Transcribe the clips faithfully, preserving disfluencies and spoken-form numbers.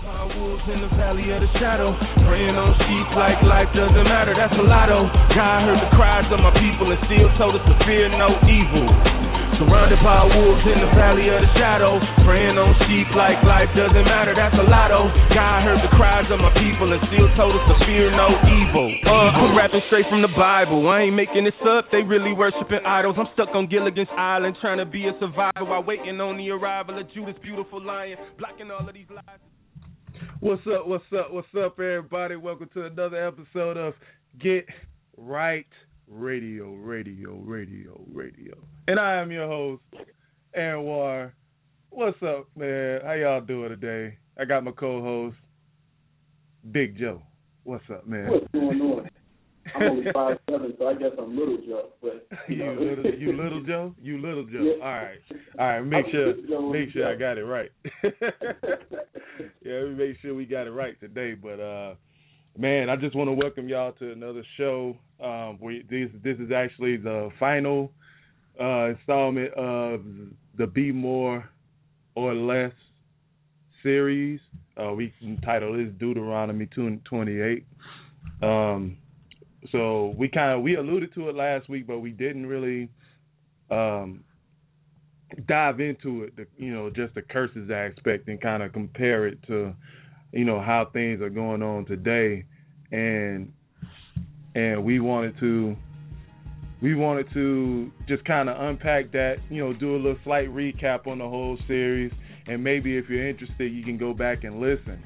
Wolves in the valley of the shadow, praying on sheep like life doesn't matter. That's a lotto. God heard the cries of my people and still told us to fear no evil. Surrounded by wolves in the valley of the shadow, praying on sheep like life doesn't matter. That's a lotto. God heard the cries of my people and still told us to fear no evil. Uh, I'm rapping straight from the Bible. I ain't making this up. They really worshiping idols. I'm stuck on Gilligan's Island trying to be a survivor while waiting on the arrival of Judas' beautiful lion, blocking all of these lies. What's up, what's up, what's up, everybody? Welcome to another episode of Get Right Radio, Radio, Radio, Radio. And I am your host, Anwar. What's up, man? How y'all doing today? I got my co-host, Big Joe. What's up, man? What's going on? I'm only five seven, so I guess I'm Little Joe. But you, you, know. little, you little Joe? You little Joe. Yeah. All right. All right, make sure Joe make sure Joe. I got it right. Yeah, we make sure we got it right today. But, uh, man, I just want to welcome y'all to another show. Um, we, this, this is actually the final uh, installment of the Be More or Less series. Uh, we entitled this Deuteronomy twenty-eight. Um So we kind of we alluded to it last week, but we didn't really um, dive into it. The, you know, just the curses aspect and kind of compare it to, you know, how things are going on today, and and we wanted to we wanted to just kind of unpack that. You know, do a little slight recap on the whole series, and maybe if you're interested, you can go back and listen.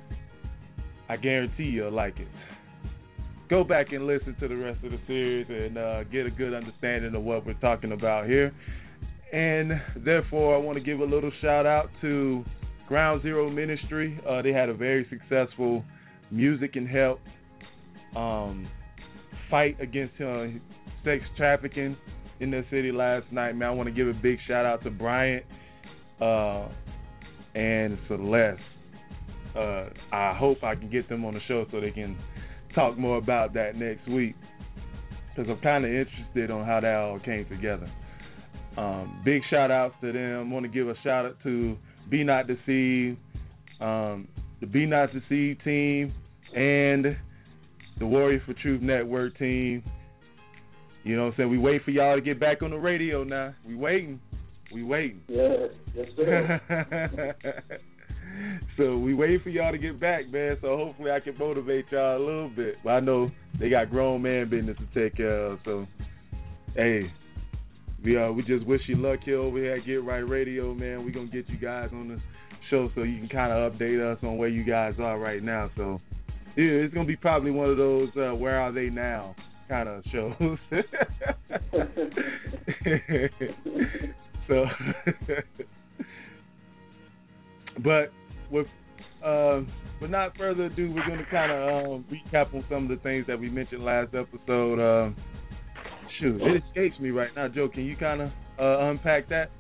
I guarantee you'll like it. Go back and listen to the rest of the series and uh, get a good understanding of what we're talking about here. And therefore, I want to give a little shout out to Ground Zero Ministry. Uh, they had a very successful music and help um, fight against uh, sex trafficking in the city last night. Man, I want to give a big shout out to Bryant uh, and Celeste. Uh, I hope I can get them on the show so they can talk more about that next week, because I'm kind of interested on how that all came together. Um, big shout outs to them. I want to give a shout out to Be Not Deceived, um, the Be Not Deceived team, and the Warrior for Truth Network team. You know what I'm saying? We wait for y'all to get back on the radio now. We waiting. We waiting. Yeah, yes, sir. So we wait for y'all to get back, man. So hopefully I can motivate y'all a little bit. But I know they got grown man business to take care of. So, hey, we uh, we just wish you luck here over here at Get Right Radio, man. We're going to get you guys on the show so you can kind of update us on where you guys are right now. So, yeah, it's going to be probably one of those uh, where are they now kind of shows. So, but with uh, but not further ado, we're going to kind of um, recap on some of the things that we mentioned last episode. Uh, shoot, it escapes me right now. Joe, can you kind of uh, unpack that?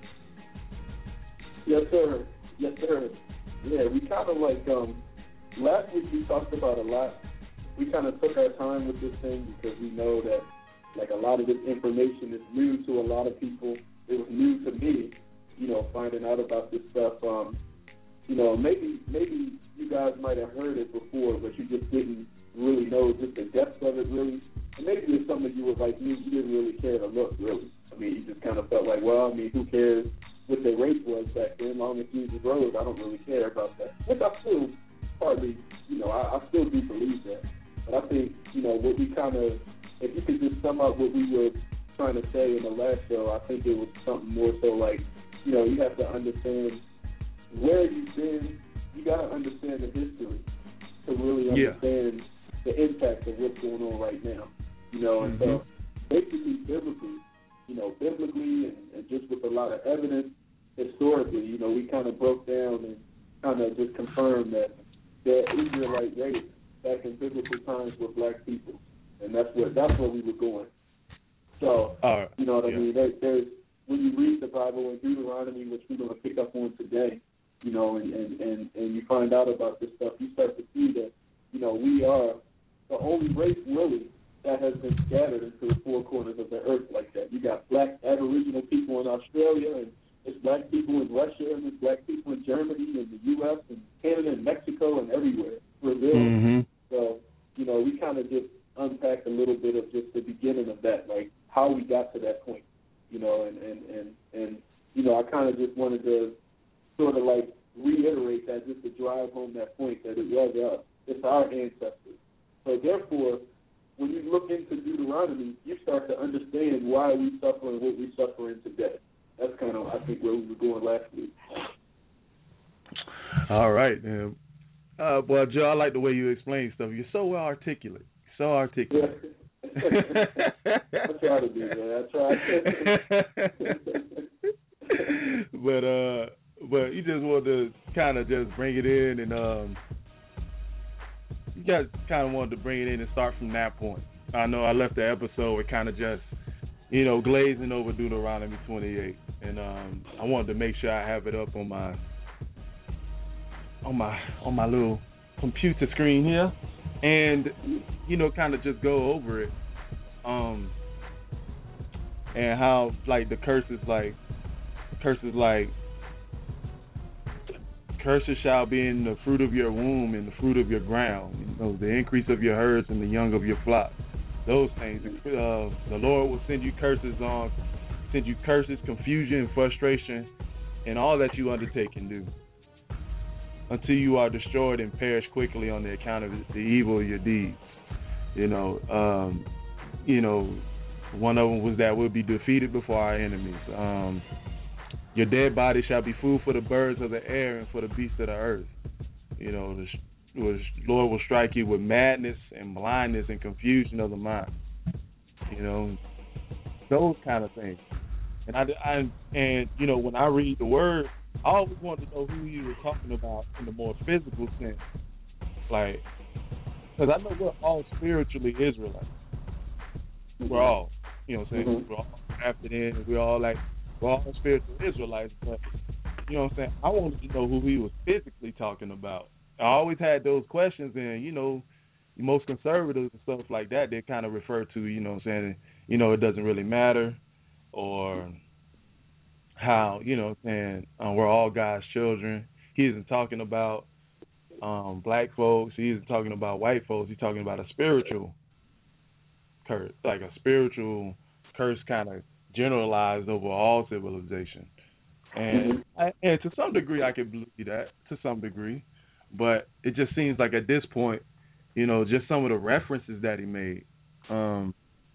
Yes, sir. Yes, sir. Yeah, we kind of like, um, last week we talked about a lot. We kind of took our time with this thing because we know that, like, a lot of this information is new to a lot of people. It was new to me, you know, finding out about this stuff. Um, you know, maybe maybe you guys might have heard it before, but you just didn't really know just the depth of it, really. And maybe it's something you were like, you, you didn't really care to look, really. I mean, you just kind of felt like, well, I mean, who cares what their race was back then? As long as Jesus rose, I don't really care about that. Which I still partly, you know, I, I still do believe that. But I think, you know, what we kind of, if you could just sum up what we were trying to say in the last show, I think it was something more so like, you know, you have to understand where you've been. You got to understand the history to really understand yeah. the impact of what's going on right now. You know, and mm-hmm. so basically biblically, you know, biblically and, and just with a lot of evidence historically, you know, we kind of broke down and kind of just confirmed that the Israelite race back in biblical times were black people, and that's where that's where we were going. So, uh, you know what yeah. I mean? There, there's when you read the Bible in Deuteronomy, which we're going to pick up on today, you know, and, and, and, and you find out about this stuff, you start to see that, you know, we are the only race really that has been scattered into the four corners of the earth like that. You got black Aboriginal people in Australia, and It's black people in Russia, and it's black people in Germany, and the U S, and Canada, and Mexico, and everywhere, Brazil. Mm-hmm. So, you know, we kind of just unpacked a little bit of just the beginning of that, like how we got to that point, you know, and, and, and, and you know, I kind of just wanted to sort of like reiterate that just to drive home that point that it was us. It's our ancestors. So therefore, when you look into Deuteronomy, you start to understand why we suffer and what we suffer in today. That's kind of, I think, where we were going last week. All right. Um, uh, well, Joe, I like the way you explain stuff. You're so well articulate. So articulate. I try to do that. I try. but uh, but you just want to kind of just bring it in, and um, you guys kind of wanted to bring it in and start from that point. I know I left the episode with kind of just, you know, glazing over Deuteronomy twenty-eight, and um, I wanted to make sure I have it up on my on my on my little computer screen here, and you know, kind of just go over it, um, and how like the curses, like curses, like curses shall be in the fruit of your womb and the fruit of your ground, you know, the increase of your herds and the young of your flock. Those things. Uh, the Lord will send you curses on, send you curses, confusion, and frustration, and all that you undertake and do, until you are destroyed and perish quickly on the account of the evil of your deeds. You know, um, you know, one of them was that we'll be defeated before our enemies. Um, your dead body shall be food for the birds of the air and for the beasts of the earth. You know, the the Lord will strike you with madness and blindness and confusion of the mind. You know, those kind of things. And I, I and you know, when I read the word, I always want to know who he was talking about in the more physical sense, like, because I know we're all spiritually Israelites. We're all, you know what I'm saying? Mm-hmm. We're all grafted in, and we're all like, we're all spiritual Israelites. But you know what I'm saying? I wanted to know who he was physically talking about. I always had those questions, and you know, most conservatives and stuff like that, they kind of refer to, you know what I'm saying, you know, it doesn't really matter, or how, you know what I'm saying, um, we're all God's children. He isn't talking about um, black folks. He isn't talking about white folks. He's talking about a spiritual curse, like a spiritual curse kind of generalized over all civilization. And, I, and to some degree, I can believe that, to some degree. But it just seems like at this point, you know, just some of the references that he made, um,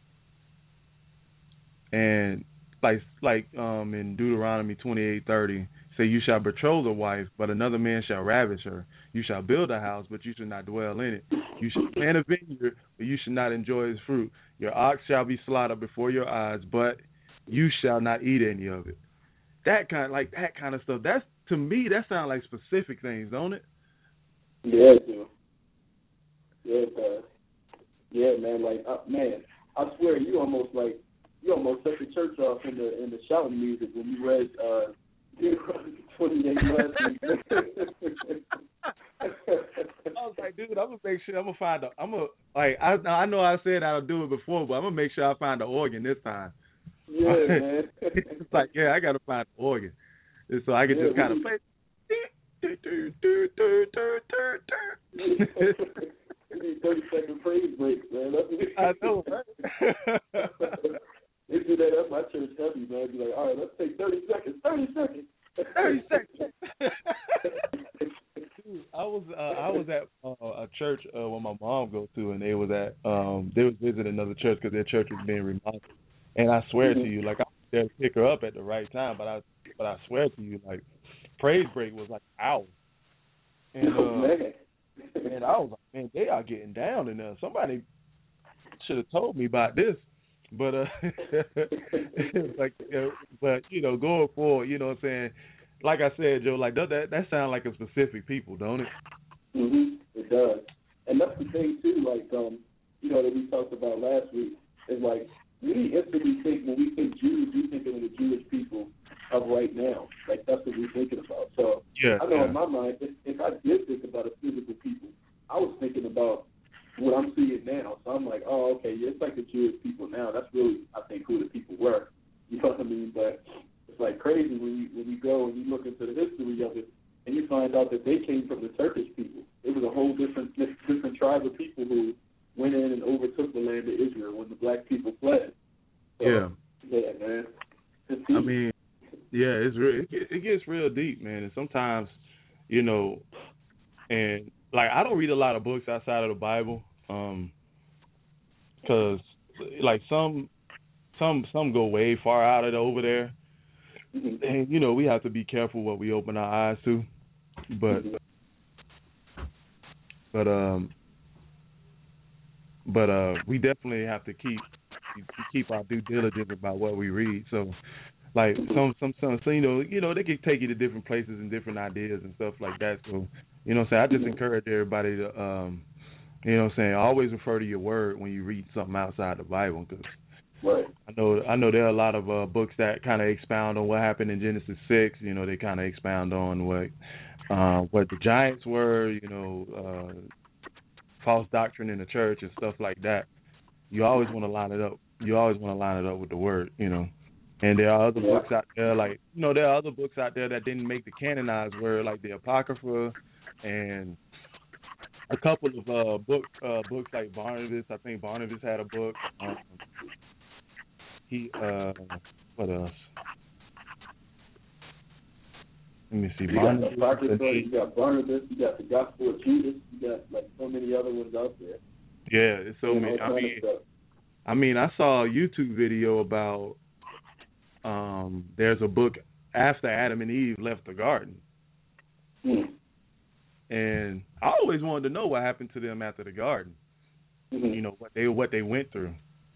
and like like um, in Deuteronomy twenty-eight thirty, say, you shall betroth a wife, but another man shall ravish her. You shall build a house, but you shall not dwell in it. You shall plant a vineyard, but you shall not enjoy its fruit. Your ox shall be slaughtered before your eyes, but you shall not eat any of it. That kind, like that kind of stuff. That's, to me, that sounds like specific things, don't it? Yeah, it do. Yeah, it does. Yeah, man. Like, uh, man, I swear, you almost like you almost set the church off in the in the shouting music when you read uh, twenty-eight lessons. I was like, dude, I'm gonna make sure I'm gonna find a. I'm gonna like I I know I said I'll do it before, but I'm gonna make sure I find the organ this time. Yeah, man. It's like, yeah, I gotta find the organ, and so I can yeah, just kind of play. Do, do, do, do, do, do, do. You need thirty second praise breaks, man. That's what I know, right? They do that at my church heavy, man. Be like, all right, let's take thirty seconds, thirty seconds, thirty seconds. I was uh, I was at uh, a church uh, where my mom goes to, and they was at um they was visiting another church because their church was being remodeled. And I swear mm-hmm. to you, like I was there to pick her up at the right time, but I but I swear to you, like, praise break was like hours. And uh, oh, man. and I was like, man, they are getting down in there. Somebody should have told me about this. But uh, like, uh, but you know, going forward, you know what I'm saying. Like I said, Joe, like that that sounds like a specific people, don't it? Mhm. It does, and that's the thing too. Like, um, you know, that we talked about last week is like we instantly think when we think Jews, we thinking of the Jewish people of right now. Like that's what we're thinking about. So yeah, I know yeah. in my mind, if, if I did think about a physical people, I was thinking about what I'm seeing now. So I'm like, oh, okay, yeah, it's like the Jewish people now. That's really, I think, who the people were. You know what I mean? But it's like crazy when you when you go and you look into the history of it, and you find out that they came from the Turkish people. It was a whole different different tribe of people who went in and overtook the land of Israel when the black people fled. So, yeah. Yeah, man. I mean, yeah, it's real. It, it gets real deep, man. And sometimes, you know, and like I don't read a lot of books outside of the Bible, um, because like some some some go way far out of the, over there, mm-hmm. and you know we have to be careful what we open our eyes to, but mm-hmm. but um but uh we definitely have to keep keep our due diligence about what we read. So. Like some, some, some, so you know, you know, they can take you to different places and different ideas and stuff like that. So, you know, what I'm saying, I just encourage everybody to, um, you know, what I'm saying, always refer to your word when you read something outside the Bible, because right. I know, I know there are a lot of uh, books that kind of expound on what happened in Genesis six. You know, they kind of expound on what, uh, what the giants were. You know, uh, false doctrine in the church and stuff like that. You always want to line it up. You always want to line it up with the word. You know. And there are other yeah. books out there, like, you know, there are other books out there that didn't make the canonized word, like the Apocrypha, and a couple of uh, book, uh, books like Barnabas. I think Barnabas had a book. Um, he, uh, what else? Let me see. You Barnabas, got the Apocrypha, you got Barnabas, you got the Gospel of Judas, you got like so many other ones out there. Yeah, it's so you many. know, I mean, I mean, I saw a YouTube video about. Um, there's a book after Adam and Eve left the garden, mm. and I always wanted to know what happened to them after the garden. Mm-hmm. You know what they what they went through,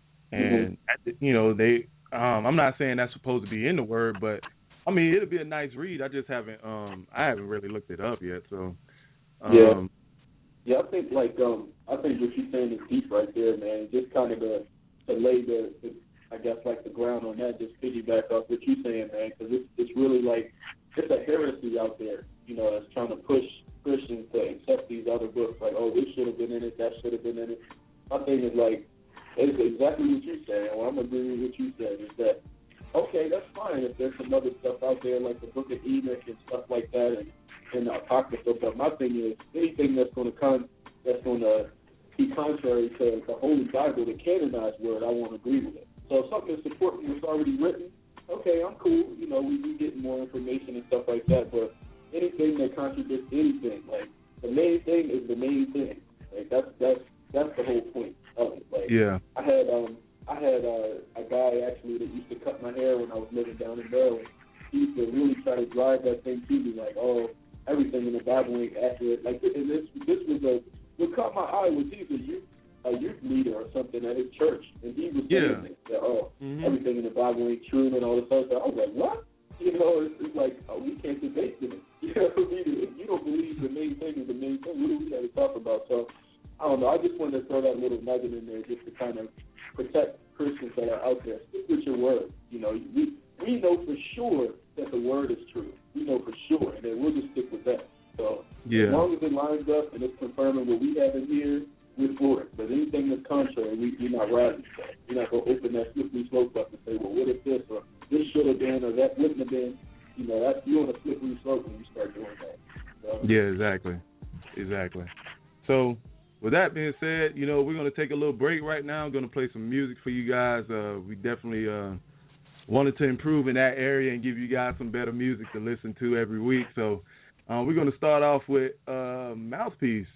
and mm-hmm. you know they. Um, I'm not saying that's supposed to be in the word, but I mean it'll be a nice read. I just haven't. Um, I haven't really looked it up yet. So um, yeah, yeah. I think like um, I think what you're saying is deep right there, man. Just kind of to, to lay the, the I guess like the ground on that, just piggyback off what you're saying, man, because it's it's really like it's a heresy out there, you know, that's trying to push Christians to accept these other books, like, oh, this should have been in it, that should have been in it. My thing is like, it's exactly what you're saying. Well, I'm agreeing with what you said is that okay, that's fine if there's some other stuff out there like the Book of Enoch and stuff like that, and and the Apocrypha. But my thing is anything that's going to come that's going to be contrary to the Holy Bible, the canonized word, I won't agree with it. So if something is supporting what's already written, okay, I'm cool. You know, we we getting more information and stuff like that. But anything that contradicts anything, like the main thing is the main thing. Like that's that's that's the whole point of it. Like yeah, I had um I had uh, a guy actually that used to cut my hair when I was living down in Maryland. He used to really try to drive that thing to me, like, oh, everything in the Bible ain't accurate. Like, and this this was a what caught my eye was he's a youth a youth leader or something at his church, and he was saying yeah. that, oh, mm-hmm. everything in the Bible ain't true and all this other stuff. I was like, what? You know, it's, it's like, oh, we can't debate this. You know, if you don't believe the main thing is the main thing, what do we got to talk about? So, I don't know. I just wanted to throw that little nugget in there just to kind of protect Christians that are out there. Stick with your word. You know, we we know for sure that the word is true. We know for sure, and then we'll just stick with that. So, yeah. as long as it lines up and it's confirming what we have in here, we're for it. But anything that's contrary, we, we're not riding for. We're not going to open that slippery slope up and say, well, what if this, or this should have been, or that wouldn't have been. You know, that's, you're on a slippery slope when you start doing that. So, yeah, exactly. Exactly. So, with that being said, you know, we're going to take a little break right now. I'm going to play some music for you guys. Uh, we definitely uh, wanted to improve in that area and give you guys some better music to listen to every week. So, uh, we're going to start off with uh, Mouthpiece.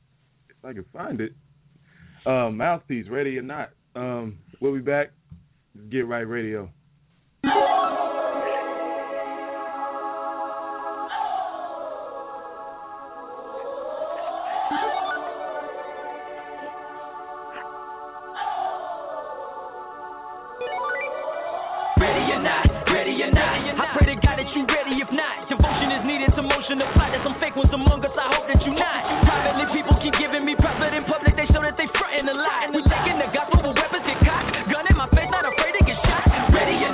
I can find it. Uh, Mouthpiece, Ready or Not. Um, we'll be back. Get Right Radio. Ready or not, ready or not. I pray to God that you ready. If not, devotion is needed to motion the plot. There's some fake ones among us. I hope that you not. Privately, people keep giving me profit in public. They show that they frontin' a lot. We taking the gospel with weapons get cocked. Gun in my face, not afraid to get shot. Ready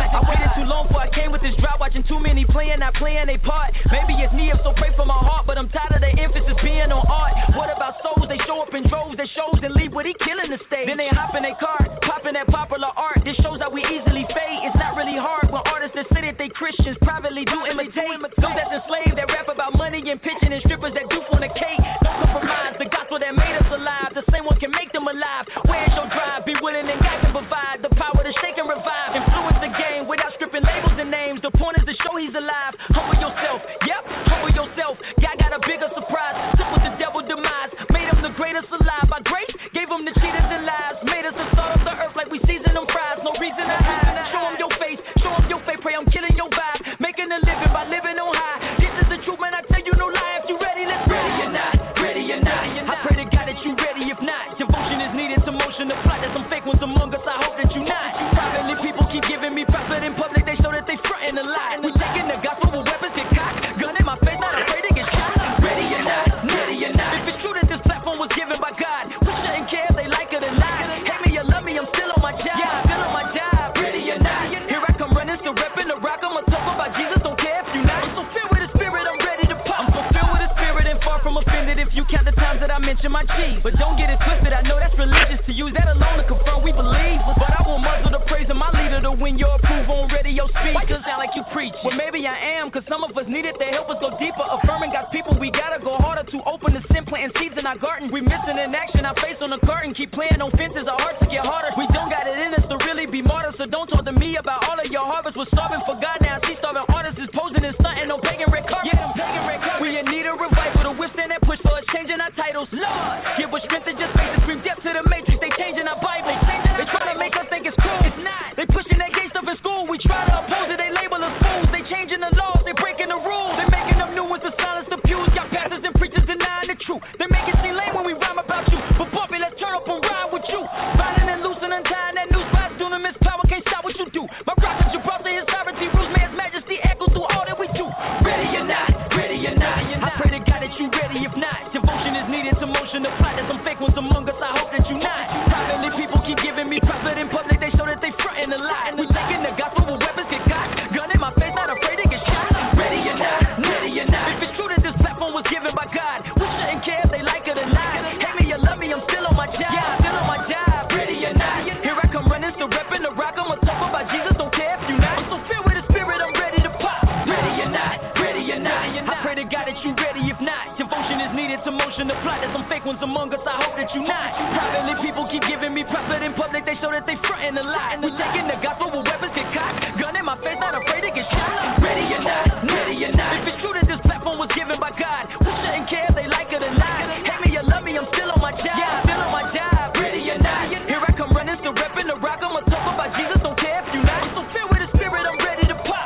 I waited too long before I came with this drop, watching too many playing, not playing they part. Maybe it's me, so pray for my heart, but I'm tired of the emphasis being on art. What about souls? They show up in droves, they shows and leave with he killing the stage. Then they hop in their car, popping that popular art. This shows that we easily fade. It's not really hard when artists that say that they Christians privately do imitate. Those that's enslaved that rap about money and pitching and strippers that do fornicate. Don't compromise the gospel that made us alive. The same one can make them alive. Where's your drive? Be willing and God can provide the power to shake and revive. Influence the game without stripping labels and names. The point is to show he's alive. Humble yourself. Yep, humble yourself. God got a bigger surprise. Took with the devil demise. Made him the greatest alive. By grace, gave him the cheaters and lies. Made us the salt of the earth like we season them fries. No reason to hide. Show him your face. Show him your face. Pray I'm killing your vibe. Making a living by living on high. This is the truth, man. I tell you no lie. If you ready, let's ready or not. Ready or not. I pray to God that you ready. If not, devotion is needed to motion the plot. There's some fake ones among us. I hope that you not. Privately, people keep giving me profit in public. They show that they frontin' a lie. We taking the gospel with weapons get cocked. Gun in my face, not afraid to get shot. Ready or not. Ready or not. If it's true that this platform was given by God, we shouldn't care if they like it or not. Hate me or love me, I'm still on my job. Yeah, still on my job. Ready or not. Here I come running, still repping the rock. I'm a tough about Jesus. Don't care if you not. I'm so filled with the spirit, I'm ready to pop. I'm so filled with the spirit and far from offended if you count the times that I mention my G. But don't get it twisted, I know that's religious to use that alone to confirm we believe. But I will muzzle the praise of my leader to win your approval on radio speakers. Sound like you preach. Well, maybe I am, cause some of us need it to help us go deeper. Affirming God's people, we gotta go harder to open the sin, planting seeds in our garden. We missing in action, our face on the curtain. Keep playing on fences, our hearts to get harder. We don't got it in us to really be martyrs, so don't talk to me about all of your harvest. We're starving for God now. See starving artists is posing and stunting on pagan red carpet. Yeah, I'm pagan red carpet. We in need of revival to withstand that push for us changing our titles. Lord, give us strength and just face it. Scream death to the matrix. They changing our Bible. They try to make us think it's cool. It's not. They pushing that gay stuff in school. We try to oppose it. They label us fools. They changing the laws. They breaking the rules. They making them new ones to silence the pews. Got pastors and preachers denying the truth. They make it seem lame when we rhyme about you. But Bobby, let's turn up and rhyme with you. Binding and loosing and tying that noose. By dunamis power can't stop what you do. My rock is Gibraltar, his sovereignty rules. Man's majesty echoes through all that we do. Ready or not, ready or not. I pray to God that you ready. If not, devotion is needed to motion the plot. There's some fake ones among us. I hope that you not. Privately, people keep giving me profit in public. They show that they frontin' a lie. We taking the gospel with weapons get cocked. Gun in my face, not afraid to get shot. Ready or not, ready or not. If it's true that this platform was given by God, we shouldn't care if they like it or not. Hate me or love me, I'm still on my job. Yeah, still on my job. Ready or not. Here I come running, still repping the rock. I'm a tough about Jesus. Don't care if you not. I'm so filled with the spirit, I'm ready to pop. Ready or not, ready or not. I pray to God that you ready. If not, devotion is needed to motion the plot. There's some fake ones among us. I hope that you not. Privately, people keep giving me profit in public. They show that they frontin' a lie. We taking the gospel with weapons get cocked. Gun in my face, not afraid to get shot. Ready or not, ready or not. If it's true that this platform was given by God, we shouldn't care if they like it or not. Hate me or love me, I'm still on my job. Yeah, still on my job. Ready or not. Here I come running, still repping the rock. I'm a tough about Jesus. Don't care if you not. I'm so filled with the spirit, I'm ready to pop.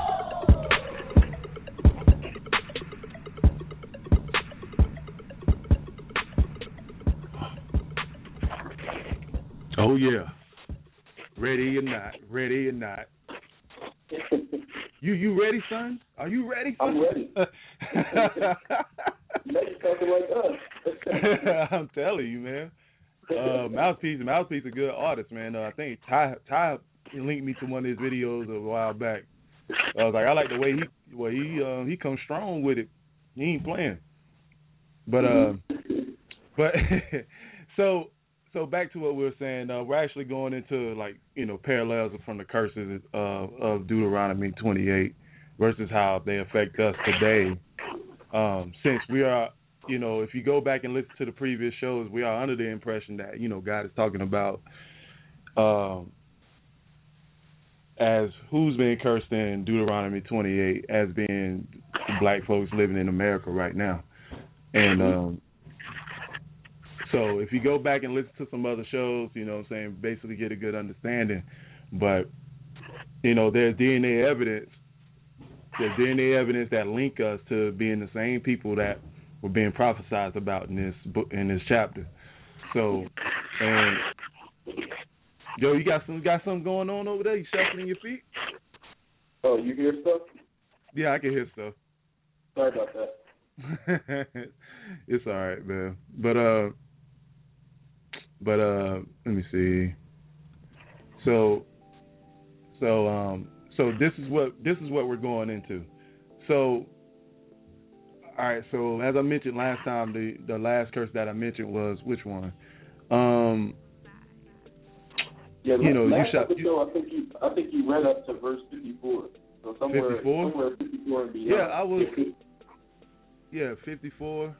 Oh yeah, ready or not, ready or not. You you ready, son? Are you ready? Son? I'm ready. Make something like us. I'm telling you, man. Uh, Mouthpiece, Mouthpiece, a good artist, man. Uh, I think Ty Ty linked me to one of his videos a while back. I was like, I like the way he, well, he uh, he comes strong with it. He ain't playing. But uh, but so. So back to what we were saying, uh, we're actually going into like you know parallels from the curses uh, of Deuteronomy twenty-eight versus how they affect us today. Um, since we are, you know, if you go back and listen to the previous shows, we are under the impression that you know God is talking about um, as who's being cursed in Deuteronomy twenty-eight as being black folks living in America right now, and. Um, So if you go back and listen to some other shows, you know what I'm saying, basically get a good understanding. But, you know, there's D N A evidence. There's D N A evidence that link us to being the same people that were being prophesied about in this book, in this chapter. So, and, yo, you got some you got something going on over there? You shuffling your feet? Oh, you hear stuff? Yeah, I can hear stuff. Sorry about that. It's all right, man. But, uh, But uh, let me see. So, So um, so this is what this is what we're going into. So, all right. So as I mentioned last time, the the last curse that I mentioned was which one? Um, yeah, you know, last you shall. episode, I think you I think you read up to verse fifty-four. So somewhere fifty-four? somewhere fifty-four and beyond. Yeah, I was. Yeah, fifty-four.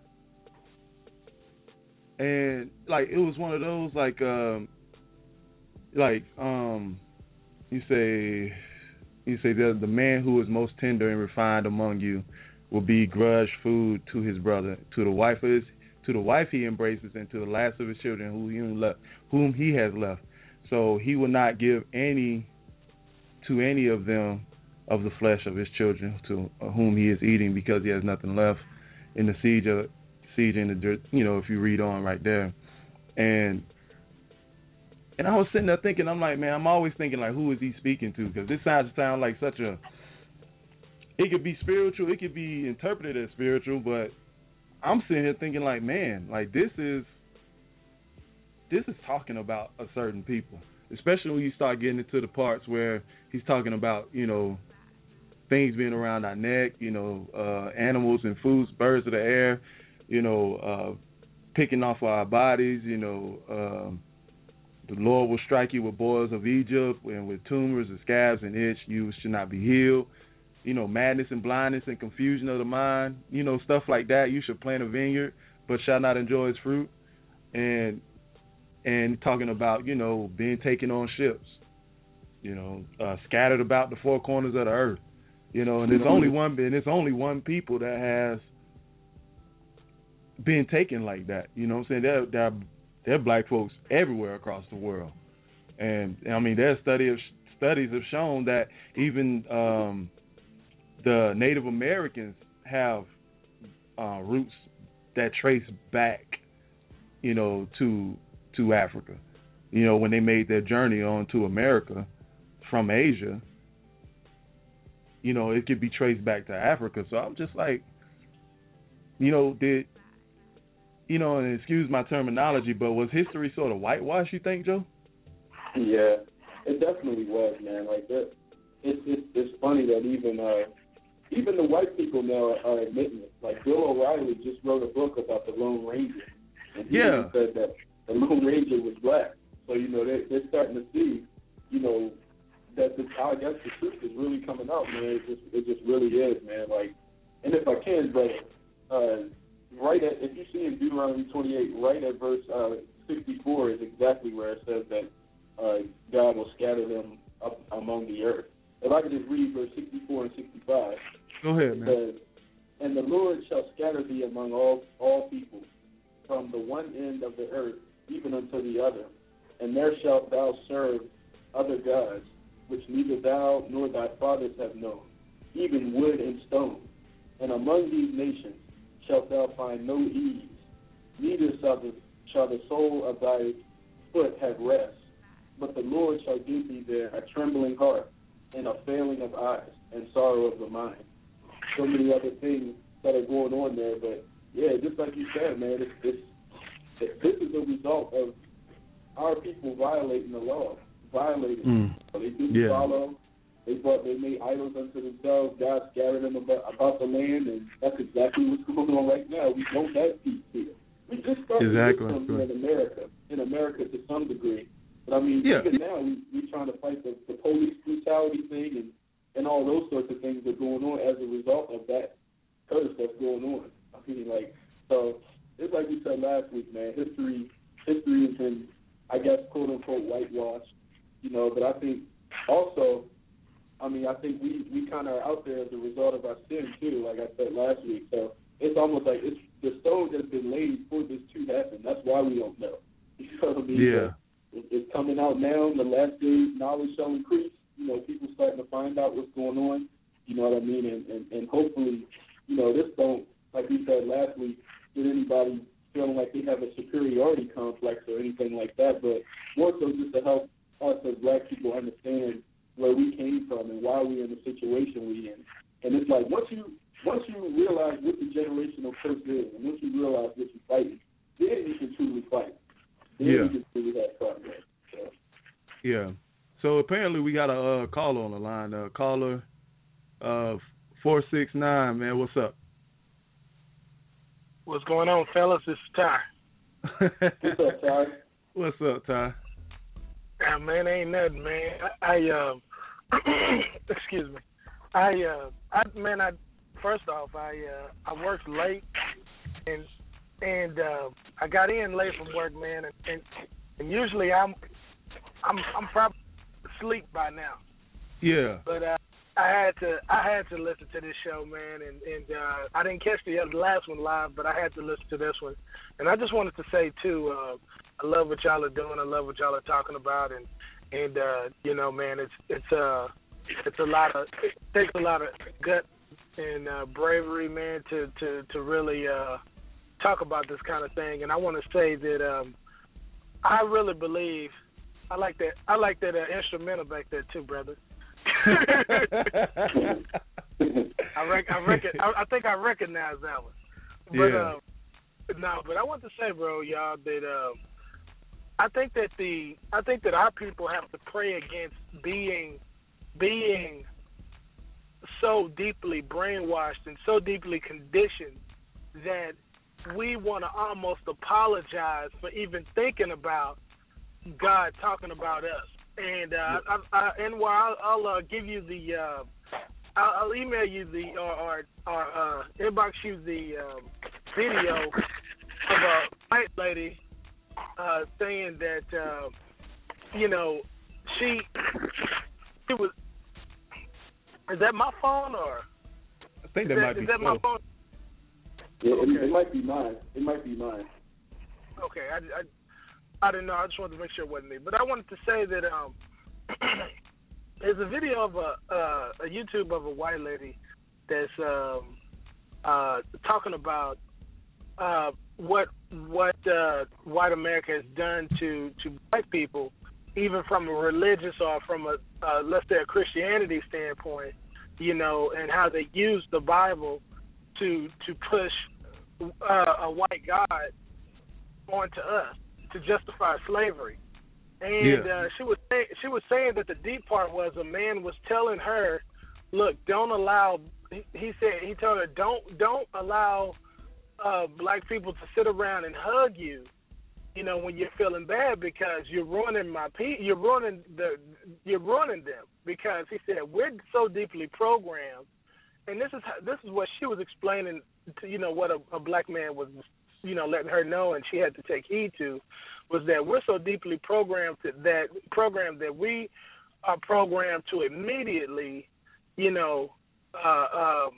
And like it was one of those like um like um you say you say that the man who is most tender and refined among you will be grudge food to his brother, to the wife of his, to the wife he embraces, and to the last of his children whom he left, whom he has left. So he will not give any to any of them of the flesh of his children to uh, whom he is eating, because he has nothing left in the siege of siege in the dirt. You know, if you read on right there, and and I was sitting there thinking, I'm like, man, I'm always thinking like, who is he speaking to? Because this sounds sound like such a. It could be spiritual, it could be interpreted as spiritual, but I'm sitting here thinking like, man, like this is this is talking about a certain people, especially when you start getting into the parts where he's talking about, you know, things being around our neck, you know, uh, animals and foods, birds of the air, you know, uh, picking off our bodies, you know, um, the Lord will strike you with boils of Egypt, and with tumors and scabs and itch, you should not be healed. You know, madness and blindness and confusion of the mind, you know, stuff like that. You should plant a vineyard, but shall not enjoy its fruit. And and talking about, you know, being taken on ships, you know, uh, scattered about the four corners of the earth, you know, and there's only one, and it's only one people that has been taken like that. You know what I'm saying? There, there, there are black folks everywhere across the world, and I mean, there's study of, studies have shown that even um, the Native Americans have uh, roots that trace back, you know, to to Africa. You know, when they made their journey on to America from Asia, you know, it could be traced back to Africa. So I'm just like, you know, did, you know, and excuse my terminology, but was history sort of whitewashed, you think, Joe? Yeah, it definitely was, man. Like that, it's it's it's funny that even uh, even the white people now are admitting it. Like Bill O'Reilly just wrote a book about the Lone Ranger, and he yeah. even said that the Lone Ranger was black. So you know they they're starting to see, you know, that the I guess the truth is really coming out, man. It just it just really is, man. Like, and if I can, brother, uh, right at if you see in Deuteronomy twenty-eight, right at verse uh, sixty-four is exactly where it says that uh, God will scatter them up among the earth. If I could just read verse sixty-four and sixty-five. Go ahead, man. It says, and the Lord shall scatter thee among all all people, from the one end of the earth even unto the other, and there shalt thou serve other gods, which neither thou nor thy fathers have known, even wood and stone. And among these nations shalt thou find no ease, neither shall the, shall the sole of thy foot have rest. But the Lord shall give thee there a trembling heart, and a failing of eyes, and sorrow of the mind. So many other things that are going on there, but yeah, just like you said, man, it's, it's, it, this is a result of our people violating the law, violating. Mm. So they didn't yeah. follow. They brought, they made idols unto themselves. God scattered them about, about the land, and that's exactly what's going on right now. We don't have peace here. We just started exactly. to get some in America, in America to some degree. But I mean, yeah. even now, we we trying to fight the, the police brutality thing and, and all those sorts of things that are going on as a result of that curse that's going on. I mean, like, so it's like we said last week, man. History, history has been, I guess, quote unquote, whitewashed. You know, but I think also, I mean, I think we, we kind of are out there as a result of our sin too. Like I said last week, so it's almost like it's the stone has been laid for this to happen. That's why we don't know. You know what I mean? Yeah. It, it's coming out now. In the last days, knowledge shall increase. You know, people starting to find out what's going on. You know what I mean? And, and, and hopefully, you know, this don't, like we said last week, get anybody feeling like they have a superiority complex or anything like that, but more so just to help us as black people understand where we came from and why we're in the situation we're in. And it's like once you once you realize what the generational curse is, and once you realize what you're fighting, then you can truly fight. Then yeah. you can truly have progress. So. Yeah. So apparently we got a uh, caller on the line. Uh, caller uh, four six nine, man. What's up? What's going on, fellas? It's Ty. What's up, Ty? What's up, Ty? Yeah, man, ain't nothing, man. I, I uh, excuse me. I, uh, I, man, I first off, I, uh, I worked late, and and uh, I got in late from work, man, and, and, and usually I'm, I'm, I'm probably asleep by now. Yeah. But uh, I had to, I had to listen to this show, man, and and uh, I didn't catch the other last one live, but I had to listen to this one, and I just wanted to say too, uh, I love what y'all are doing. I love what y'all are talking about, and and uh, you know, man, it's it's uh it's a lot of it takes a lot of gut and uh, bravery, man, to to to really uh, talk about this kind of thing. And I want to say that um, I really believe I like that I like that uh, instrumental back there too, brother. I rec- I, rec- I I think I recognize that one. But yeah. uh, no, but I want to say, bro, y'all, that uh, I think that the I think that our people have to pray against being being so deeply brainwashed and so deeply conditioned that we want to almost apologize for even thinking about God talking about us. And uh, I, I, and while I'll, I'll uh, give you the, uh, I'll, I'll email you the, or, or, or uh, inbox you the um, video of a white lady uh, saying that, uh, you know, she, she was. Is that my phone or? I think that, that might be. Is that my phone? Yeah, okay. it, it might be mine. It might be mine. Okay, I, I I didn't know. I just wanted to make sure it wasn't me. But I wanted to say that um, there's a video of a uh, a YouTube of a white lady that's um, uh, talking about uh, what what uh, white America has done to, to black people, even from a religious or from a uh, let's say a Christianity standpoint, you know, and how they use the Bible to to push uh, a white God onto us to justify slavery. And yeah. uh, she was say, she was saying that the deep part was a man was telling her, look, don't allow. He, he said he told her don't don't allow uh, black people to sit around and hug you, you know, when you're feeling bad, because you're ruining my pe- you're ruining the you're ruining them, because he said we're so deeply programmed. And this is how, this is what she was explaining to, you know, what a, a black man was, you know, letting her know, and she had to take heed to, was that we're so deeply programmed to that programmed that we are programmed to immediately, you know, uh, um,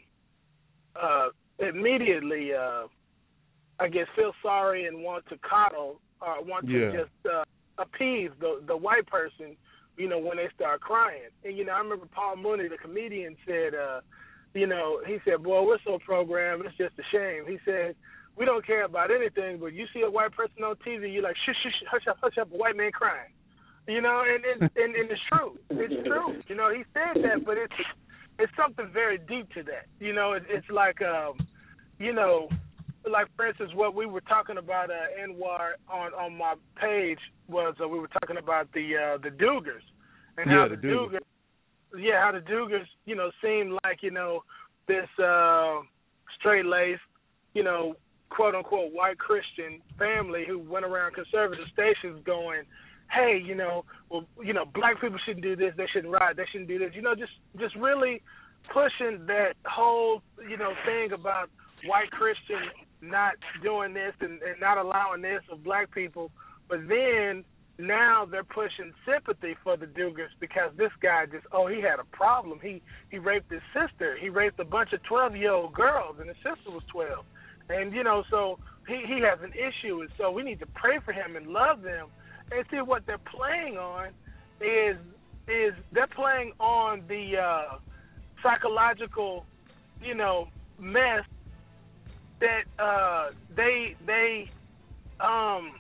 uh, immediately, uh, I guess, feel sorry and want to coddle or want to yeah. just uh, appease the the white person, you know, when they start crying. And you know, I remember Paul Mooney, the comedian, said, uh, you know, he said, "Boy, we're so programmed, it's just a shame." He said, we don't care about anything, but you see a white person on T V, you're like, shush, shush, hush up, hush up, a white man crying. You know, and, and, and, and it's true. It's true. You know, he said that, but it's it's something very deep to that. You know, it, it's like, um, you know, like, for instance, what we were talking about, uh, Anwar, on, on my page was uh, we were talking about the uh, the Duggars. And yeah, how the, the Duggars. Duggars, yeah, how the Duggars, you know, seemed like, you know, this uh, straight-laced, you know, quote-unquote white Christian family who went around conservative stations going, hey, you know, well, you know, black people shouldn't do this, they shouldn't ride, they shouldn't do this. You know, just just really pushing that whole, you know, thing about white Christian not doing this and, and not allowing this of black people. But then now they're pushing sympathy for the Duggars because this guy just, oh, he had a problem. He, he raped his sister. He raped a bunch of twelve-year-old girls, and his sister was twelve. And, you know, so he, he has an issue, and so we need to pray for him and love them. And see, what they're playing on is is they're playing on the uh, psychological, you know, mess that uh, they they um,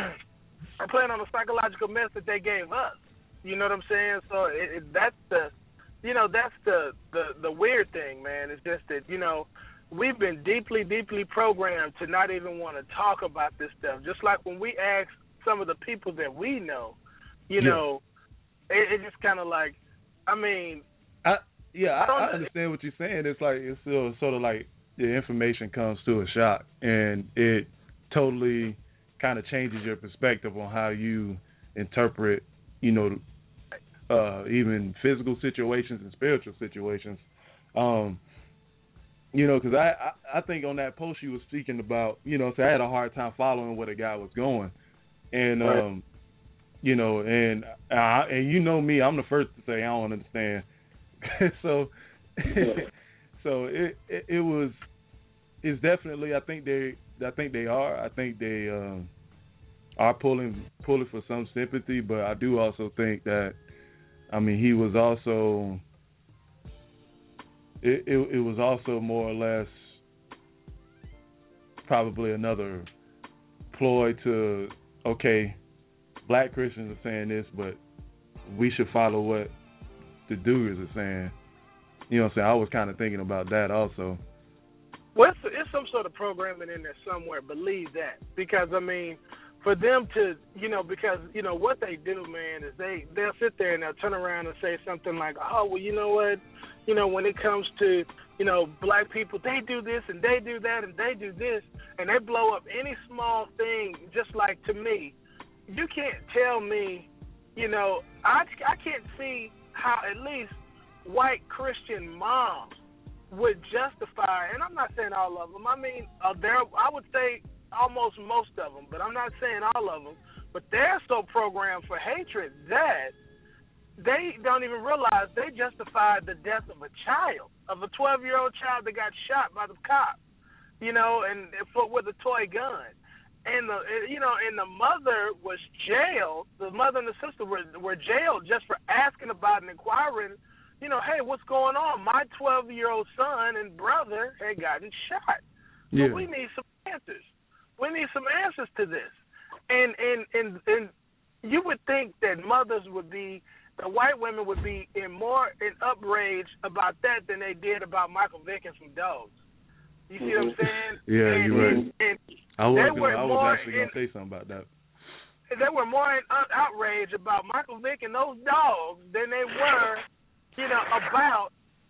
are playing on the psychological mess that they gave us. You know what I'm saying? So it, it, that's the, you know, that's the, the the weird thing, man. It's just that, you know, we've been deeply, deeply programmed to not even want to talk about this stuff. Just like when we ask some of the people that we know, you yeah. know, it, it just kind of like, I mean, I yeah, I, I I understand what you're saying. It's like it's still sort of like the information comes to a shock, and it totally kind of changes your perspective on how you interpret, you know, uh, even physical situations and spiritual situations. Um, you know, because I, I, I think on that post you were speaking about, you know, so I had a hard time following where the guy was going. And, right. um, you know, and I, and you know me, I'm the first to say I don't understand. so so it, it it was, it's definitely, I think they, I think they are, I think they um, are pulling, pulling for some sympathy, but I do also think that, I mean, he was also, it, it, it was also more or less probably another ploy to, okay, black Christians are saying this, but we should follow what the Dugars are saying. You know what I'm saying? I was kind of thinking about that also. Well, it's, it's some sort of programming in there somewhere, believe that. Because, I mean, for them to, you know, because, you know, what they do, man, is they, they'll sit there and they'll turn around and say something like, oh, well, you know what, you know, when it comes to, you know, black people, they do this and they do that and they do this, and they blow up any small thing just like, to me, you can't tell me, you know, I, I can't see how at least white Christian moms would justify, and I'm not saying all of them, I mean, uh, there, I would say almost most of them, but I'm not saying all of them, but they're so programmed for hatred that they don't even realize they justified the death of a child, of a twelve-year-old child that got shot by the cop, you know, and for, with a toy gun. And, the, you know, and the mother was jailed, the mother and the sister were, were jailed just for asking about and inquiring, you know, hey, what's going on? My twelve-year-old son and brother had gotten shot. So Yeah. we need some answers. We need some answers to this. And, and and and you would think that mothers would be, the white women would be in more in outrage about that than they did about Michael Vick and some dogs. You see what I'm saying? Yeah, and, you're right. And, and I was, they gonna, were I was more actually going in, to say something about that. They were more in outrage about Michael Vick and those dogs than they were, you know, about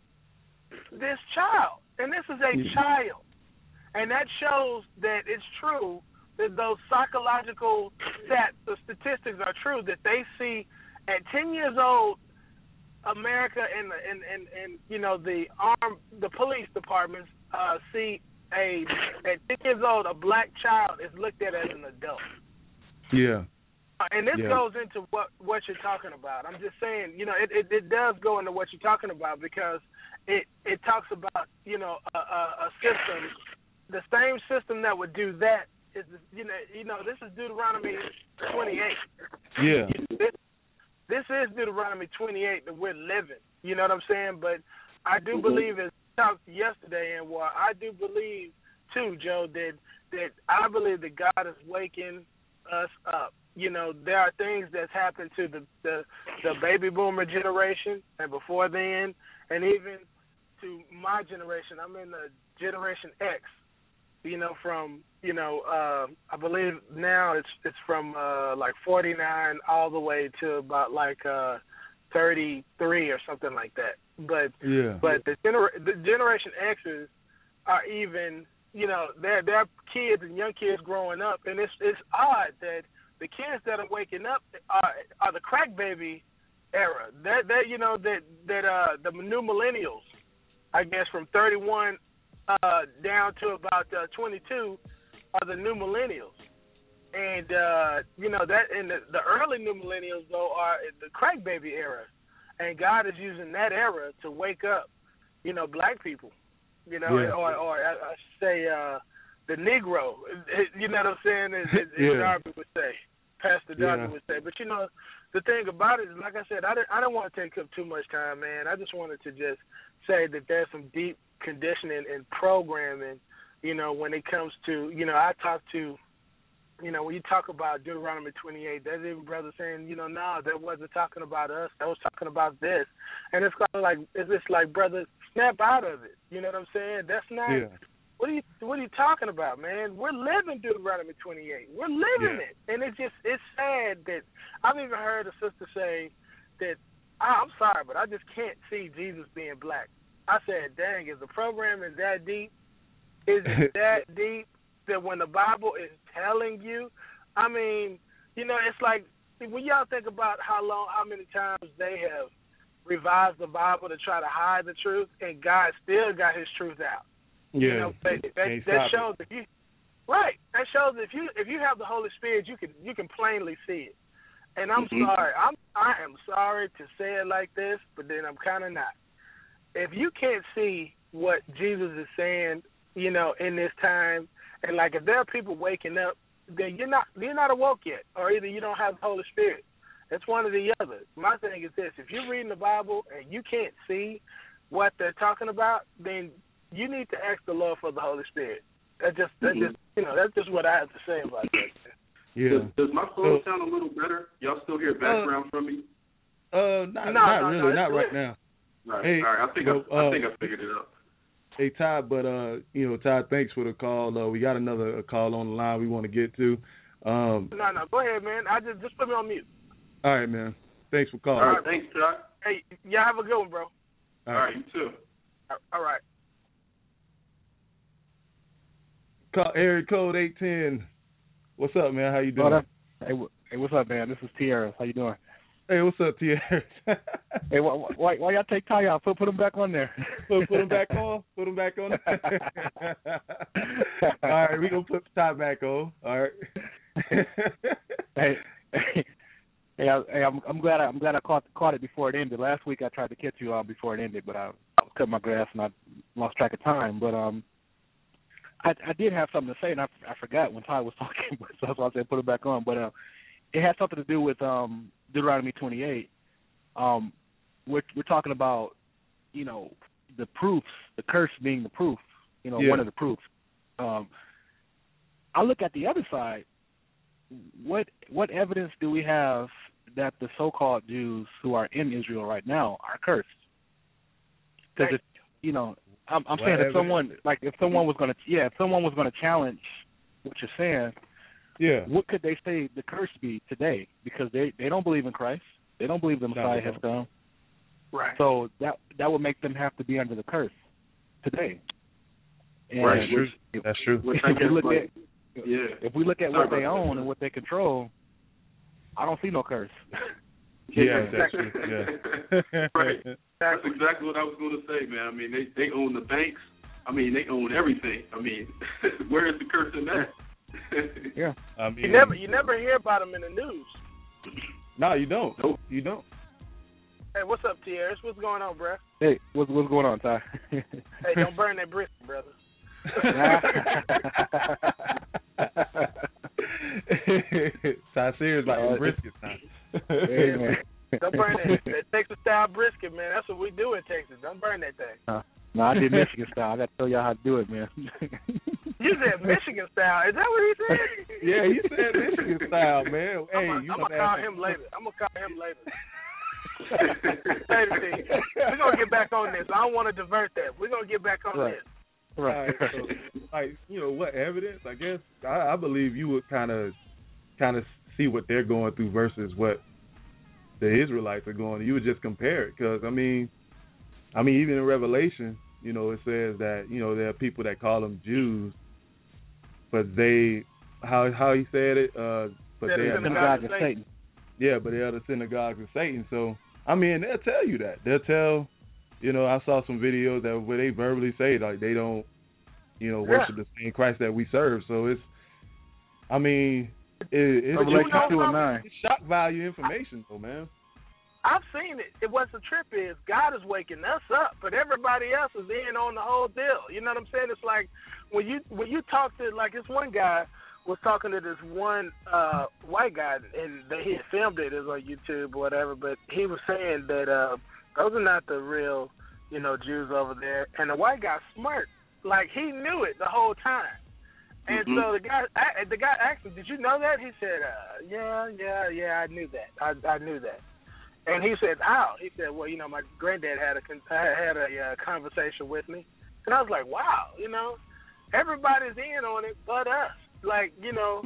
this child. And this is a Yeah. child. And that shows that it's true that those psychological stats, the statistics are true, that they see at ten years old, America and, and, and, and you know, the armed, the police departments uh, see a, at ten years old, a black child is looked at as an adult. Yeah. And this yeah. goes into what what you're talking about. I'm just saying, you know, it, it, it does go into what you're talking about because it, it talks about, you know, a, a, a system, the same system that would do that is, you know, you know, this is Deuteronomy twenty-eight. Yeah. This, this is Deuteronomy twenty-eight that we're living. You know what I'm saying? But I do mm-hmm. believe, as we talked yesterday, and well, I do believe too, Joe, that that I believe that God is waking us up. You know, there are things that's happened to the, the the baby boomer generation and before then, and even to my generation. I'm in the Generation X. You know, from you know, uh, I believe now it's it's from uh, like forty-nine all the way to about like uh, thirty-three or something like that. But yeah. but the gener- the Generation X's are even, you know, they're they're kids and young kids growing up, and it's it's odd that the kids that are waking up are are the crack baby era. That that you know that that uh the new millennials, I guess from thirty-one uh down to about uh, twenty-two are the new millennials. And uh you know that and the, the early new millennials though are the crack baby era. And God is using that era to wake up, you know, black people. You know, yeah. or or I, I should say uh the Negro. You know what I'm saying? As, as yeah. Darby would say. Pastor Darby yeah. would say. But, you know, the thing about it is, like I said, I didn't, I don't want to take up too much time, man. I just wanted to just say that there's some deep conditioning and programming, you know, when it comes to, you know, I talk to, you know, when you talk about Deuteronomy twenty-eight, there's even brothers saying, you know, no, that wasn't talking about us. That was talking about this. And it's kind of like, it's just like, brother, snap out of it. You know what I'm saying? That's not. Yeah. What are you What are you talking about, man? We're living Deuteronomy twenty-eight. We're living yeah. it, and it's just it's sad that I've even heard a sister say that, I'm sorry, but I just can't see Jesus being black. I said, dang, is the programming that deep? Is it that deep that when the Bible is telling you, I mean, you know, it's like, when y'all think about how long, how many times they have revised the Bible to try to hide the truth, and God still got his truth out. Yeah. You know, that, that, that shows if you, right, that shows if you if you have the Holy Spirit, you can you can plainly see it. And I'm mm-hmm. sorry, I'm I am sorry to say it like this, but then I'm kind of not. If you can't see what Jesus is saying, you know, in this time, and like if there are people waking up, then you're not you're not awoke yet, or either you don't have the Holy Spirit. It's one or the other. My thing is this: if you're reading the Bible and you can't see what they're talking about, then you need to ask the Lord for the Holy Spirit. That just that mm-hmm. just you know that's just what I have to say about that. Yeah. Does, does my phone uh, sound a little better? Y'all still hear background uh, from me? Uh, not, no, not no, really, no, not right good. now. Right. Hey, all right. I think well, I, I uh, think I figured it out. Hey Todd, but uh, you know, Todd, thanks for the call. Uh, we got another call on the line we want to get to. Um, no, no, go ahead, man. I just just put me on mute. All right, man. Thanks for calling. All right, thanks, Todd. Hey, y'all have a good one, bro. All, all right. right, you too. All right. Call area code eight ten. What's up, man? How you doing? Well, hey, hey, what's up, man? This is Tierra. How you doing? Hey, what's up, Tierra? Hey, why, why, why y'all take Ty out? Put put him back on there. Put put him back on. Put him back on. All right, we gonna put Ty back on. All right. hey, hey, hey, I, hey, I'm I'm glad I, I'm glad I caught caught it before it ended. Last week I tried to catch you on before it ended, but I, I was cutting my grass and I lost track of time. But um. I, I did have something to say, and I, I forgot when Ty was talking, so that's why I said put it back on. But uh, it had something to do with um, Deuteronomy twenty-eight. Um, we're, we're talking about, you know, the proofs, the curse being the proof, you know, yeah. one of the proofs. Um, I look at the other side. What what evidence do we have that the so-called Jews who are in Israel right now are cursed? Because, right. you know, I'm, I'm saying if someone, like if someone was going to, yeah, if someone was going to challenge what you're saying, yeah, what could they say the curse be today? Because they, they don't believe in Christ. They don't believe the Messiah has come. Right. So that that would make them have to be under the curse today. And right. Which, if, that's true. If, if, we look like, at, yeah. if we look at Sorry what they own that. and what they control, I don't see no curse. Yeah, that's true. Yeah. Right. That's exactly what I was going to say, man. I mean, they, they own the banks. I mean, they own everything. I mean, where is the curse in that? Yeah. I mean, you never you never hear about them in the news. No, you don't. Nope. You don't. Hey, what's up, T R S? What's going on, bro? Hey, what's what's going on, Ty? Hey, don't burn that brisket, brother. Ty serious like uh, brisket time. Hey, man. Don't burn that, that Texas style brisket, man. That's what we do in Texas. Don't burn that thing. Uh, no, I did Michigan style. I got to tell y'all how to do it, man. You said Michigan style. Is that what he said? Yeah, he said Michigan style, man. Hey, I'm you going to call him later. I'm going to call him later. We're going to get back on this. I don't want to divert that. We're going to get back on right. this. Right. Right. So, like, you know, what evidence? I guess I, I believe you would kind of, kind of see what they're going through versus what the Israelites are going. You would just compare it, because I mean, I mean, even in Revelation, you know, it says that you know there are people that call them Jews, but they, how how he said it, uh, but yeah, they are the synagogue of Satan. Yeah, but they are the synagogues of Satan. So I mean, they'll tell you that. They'll tell, you know, I saw some videos that where they verbally say like they don't, you know, worship yeah. the same Christ that we serve. So it's, I mean. It, it's, Revelation it's, two and nine. It's shock value information, though, man. I've seen it. It what's the trip is God is waking us up, but everybody else is in on the whole deal. You know what I'm saying? It's like when you when you talk to like this one guy was talking to this one uh, white guy, and they, he filmed it. It was on YouTube or whatever. But he was saying that uh, those are not the real, you know, Jews over there. And the white guy smirked like he knew it the whole time. And mm-hmm. so the guy, the guy asked him, "Did you know that?" He said, uh, "Yeah, yeah, yeah, I knew that. I, I knew that." And he said, "How?" He said, "Well, you know, my granddad had a had a uh, conversation with me," and I was like, "Wow, you know, everybody's in on it but us." Like, you know,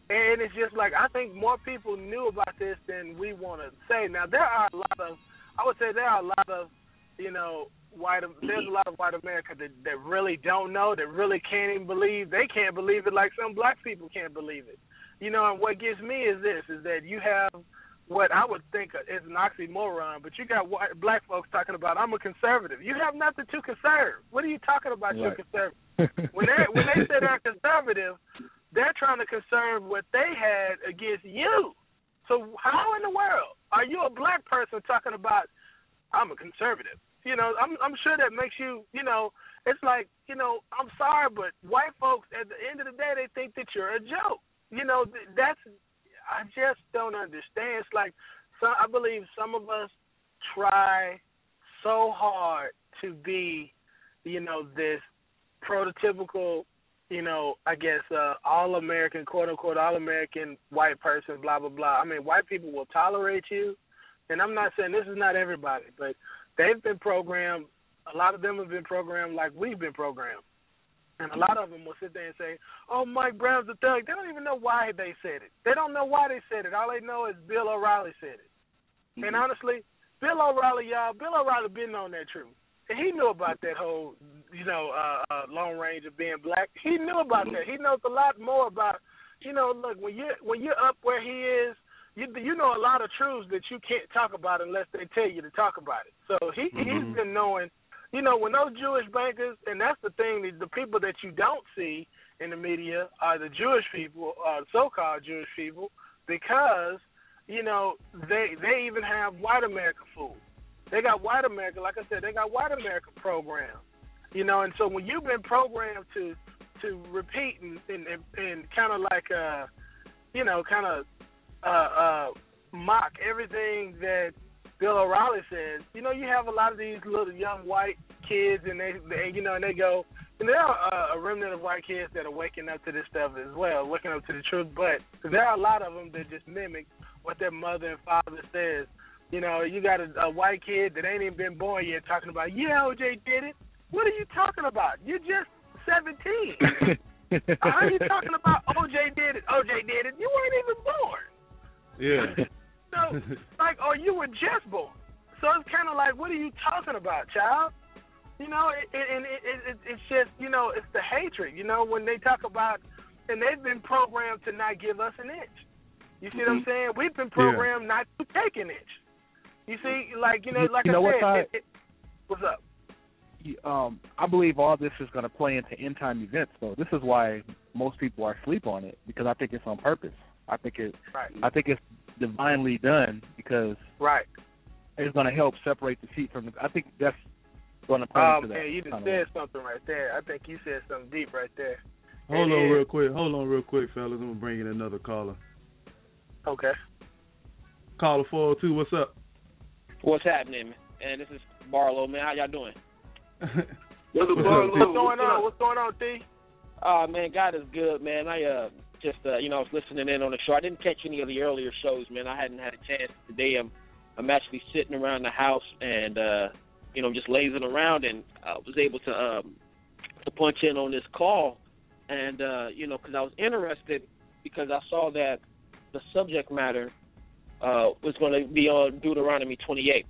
And it's just like, I think more people knew about this than we want to say. Now, there are a lot of, I would say there are a lot of, you know, white, there's a lot of white America that, that really don't know, that really can't even believe. They can't believe it like some black people can't believe it. You know, and what gets me is this, is that you have what I would think is an oxymoron, but you got white, black folks talking about, I'm a conservative. You have nothing to conserve. What are you talking about, right. You're conservative? when, when they say they're conservative, they're trying to conserve what they had against you. So how in the world are you a black person talking about, I'm a conservative? You know, I'm, I'm sure that makes you, you know, it's like, you know, I'm sorry, but white folks, at the end of the day, they think that you're a joke. You know, that's, I just don't understand. It's like, so I believe some of us try so hard to be, you know, this prototypical, you know, I guess, uh, all-American, quote-unquote, all-American white person, blah, blah, blah. I mean, white people will tolerate you. And I'm not saying this is not everybody, but they've been programmed, a lot of them have been programmed like we've been programmed. And a lot of them will sit there and say, oh, Mike Brown's a thug. They don't even know why they said it. They don't know why they said it. All they know is Bill O'Reilly said it. Mm-hmm. And honestly, Bill O'Reilly, y'all, Bill O'Reilly been on that truth. And he knew about that whole, you know, uh, uh, Lone Ranger being black. He knew about that. He knows a lot more about, you know, look, when you're, when you're up where he is, you, you know a lot of truths that you can't talk about unless they tell you to talk about it. So he, mm-hmm. he's been knowing, you know, when those Jewish bankers, and that's the thing, the, the people that you don't see in the media are the Jewish people, uh, so-called Jewish people, because, you know, they they even have white America food. They got white America, like I said, they got white America programs, you know, and so when you've been programmed to to repeat and, and, and kind of like, uh, you know, kind of uh, uh, mock everything that Bill O'Reilly says, you know, you have a lot of these little young white kids, and they, they you know, and they go, and there are uh, a remnant of white kids that are waking up to this stuff as well, waking up to the truth, but there are a lot of them that just mimic what their mother and father says. You know, you got a, a white kid that ain't even been born yet talking about, yeah, O J did it. What are you talking about? You're just seventeen. How are you talking about O J did it? O J did it. You weren't even born. Yeah. So, like, or you were just born. So it's kind of like, what are you talking about, child? You know, it, it, and it, it, it's just, you know, it's the hatred, you know, when they talk about, and they've been programmed to not give us an inch. You see mm-hmm. what I'm saying? We've been programmed yeah. not to take an inch. You see, like, you know, like you I know said, what, it, it, what's up? Um, I believe all this is going to play into end-time events, though. This is why most people are asleep on it, because I think it's on purpose. I think it. Right. I think it's divinely done because right. it's going to help separate the sheep from the. I think that's going to play oh, into man, that. You just said something right there. I think you said something deep right there. Hold and on then, real quick. Hold on real quick, fellas. I'm going to bring in another caller. Okay. Caller four oh two, what's up? What's happening, man? This is Barlow, man. How y'all doing? What's, What's going on? What's going on, T? Uh, man, God is good, man. I uh just, uh, you know, I was listening in on the show. I didn't catch any of the earlier shows, man. I hadn't had a chance today. I'm I'm actually sitting around the house and, uh, you know, just lazing around, and I was able to um, to punch in on this call. And, uh, you know, because I was interested because I saw that the subject matter uh, was going to be on Deuteronomy twenty-eight.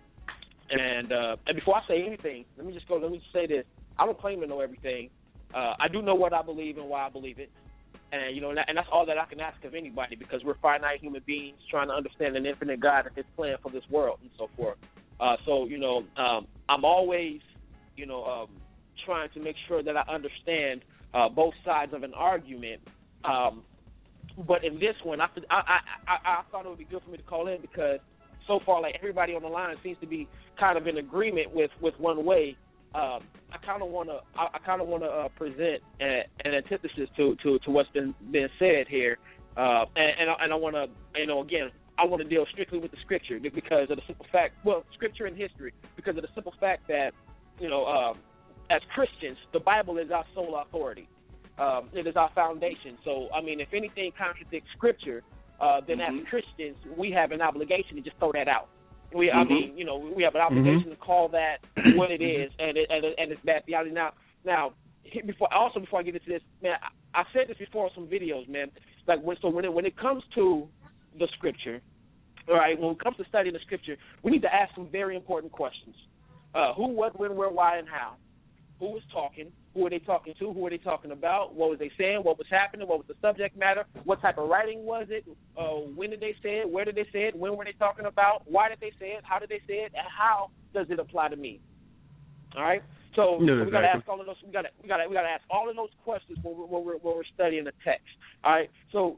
And uh, and before I say anything, let me just go, let me just say this. I don't claim to know everything. Uh, I do know what I believe and why I believe it. And, you know, and, that, and that's all that I can ask of anybody, because we're finite human beings trying to understand an infinite God and his plan for this world and so forth. Uh, so, you know, um, I'm always, you know, um, trying to make sure that I understand uh, both sides of an argument. Um, but in this one, I, I, I, I thought it would be good for me to call in because so far, like, everybody on the line seems to be kind of in agreement with, with one way. Um, I kind of want to I, I kind of want to uh, present a, an antithesis to, to, to what's been been said here, uh, and and I, and I want to you know again I want to deal strictly with the scripture because of the simple fact well scripture and history because of the simple fact that you know uh, as Christians the Bible is our sole authority, um, it is our foundation. So I mean if anything contradicts scripture, uh, then mm-hmm. as Christians we have an obligation to just throw that out. We, I mm-hmm. mean, you know, we have an obligation mm-hmm. to call that what it is, and it, and, it, and it's bad theology. Now, now, before also before I get into this, man, I said this before on some videos, man. Like when so when it when it comes to the scripture, all right, when it comes to studying the scripture, we need to ask some very important questions. Uh, who, what, when, where, why, and how. Who was talking? Who are they talking to? Who are they talking about? What was they saying? What was happening? What was the subject matter? What type of writing was it? Uh, when did they say it? Where did they say it? When were they talking about? Why did they say it? How did they say it? And how does it apply to me? All right. So no, we got to ask all of those. We got to we got to we got to ask all of those questions when we're, when we're when we're studying the text. All right. So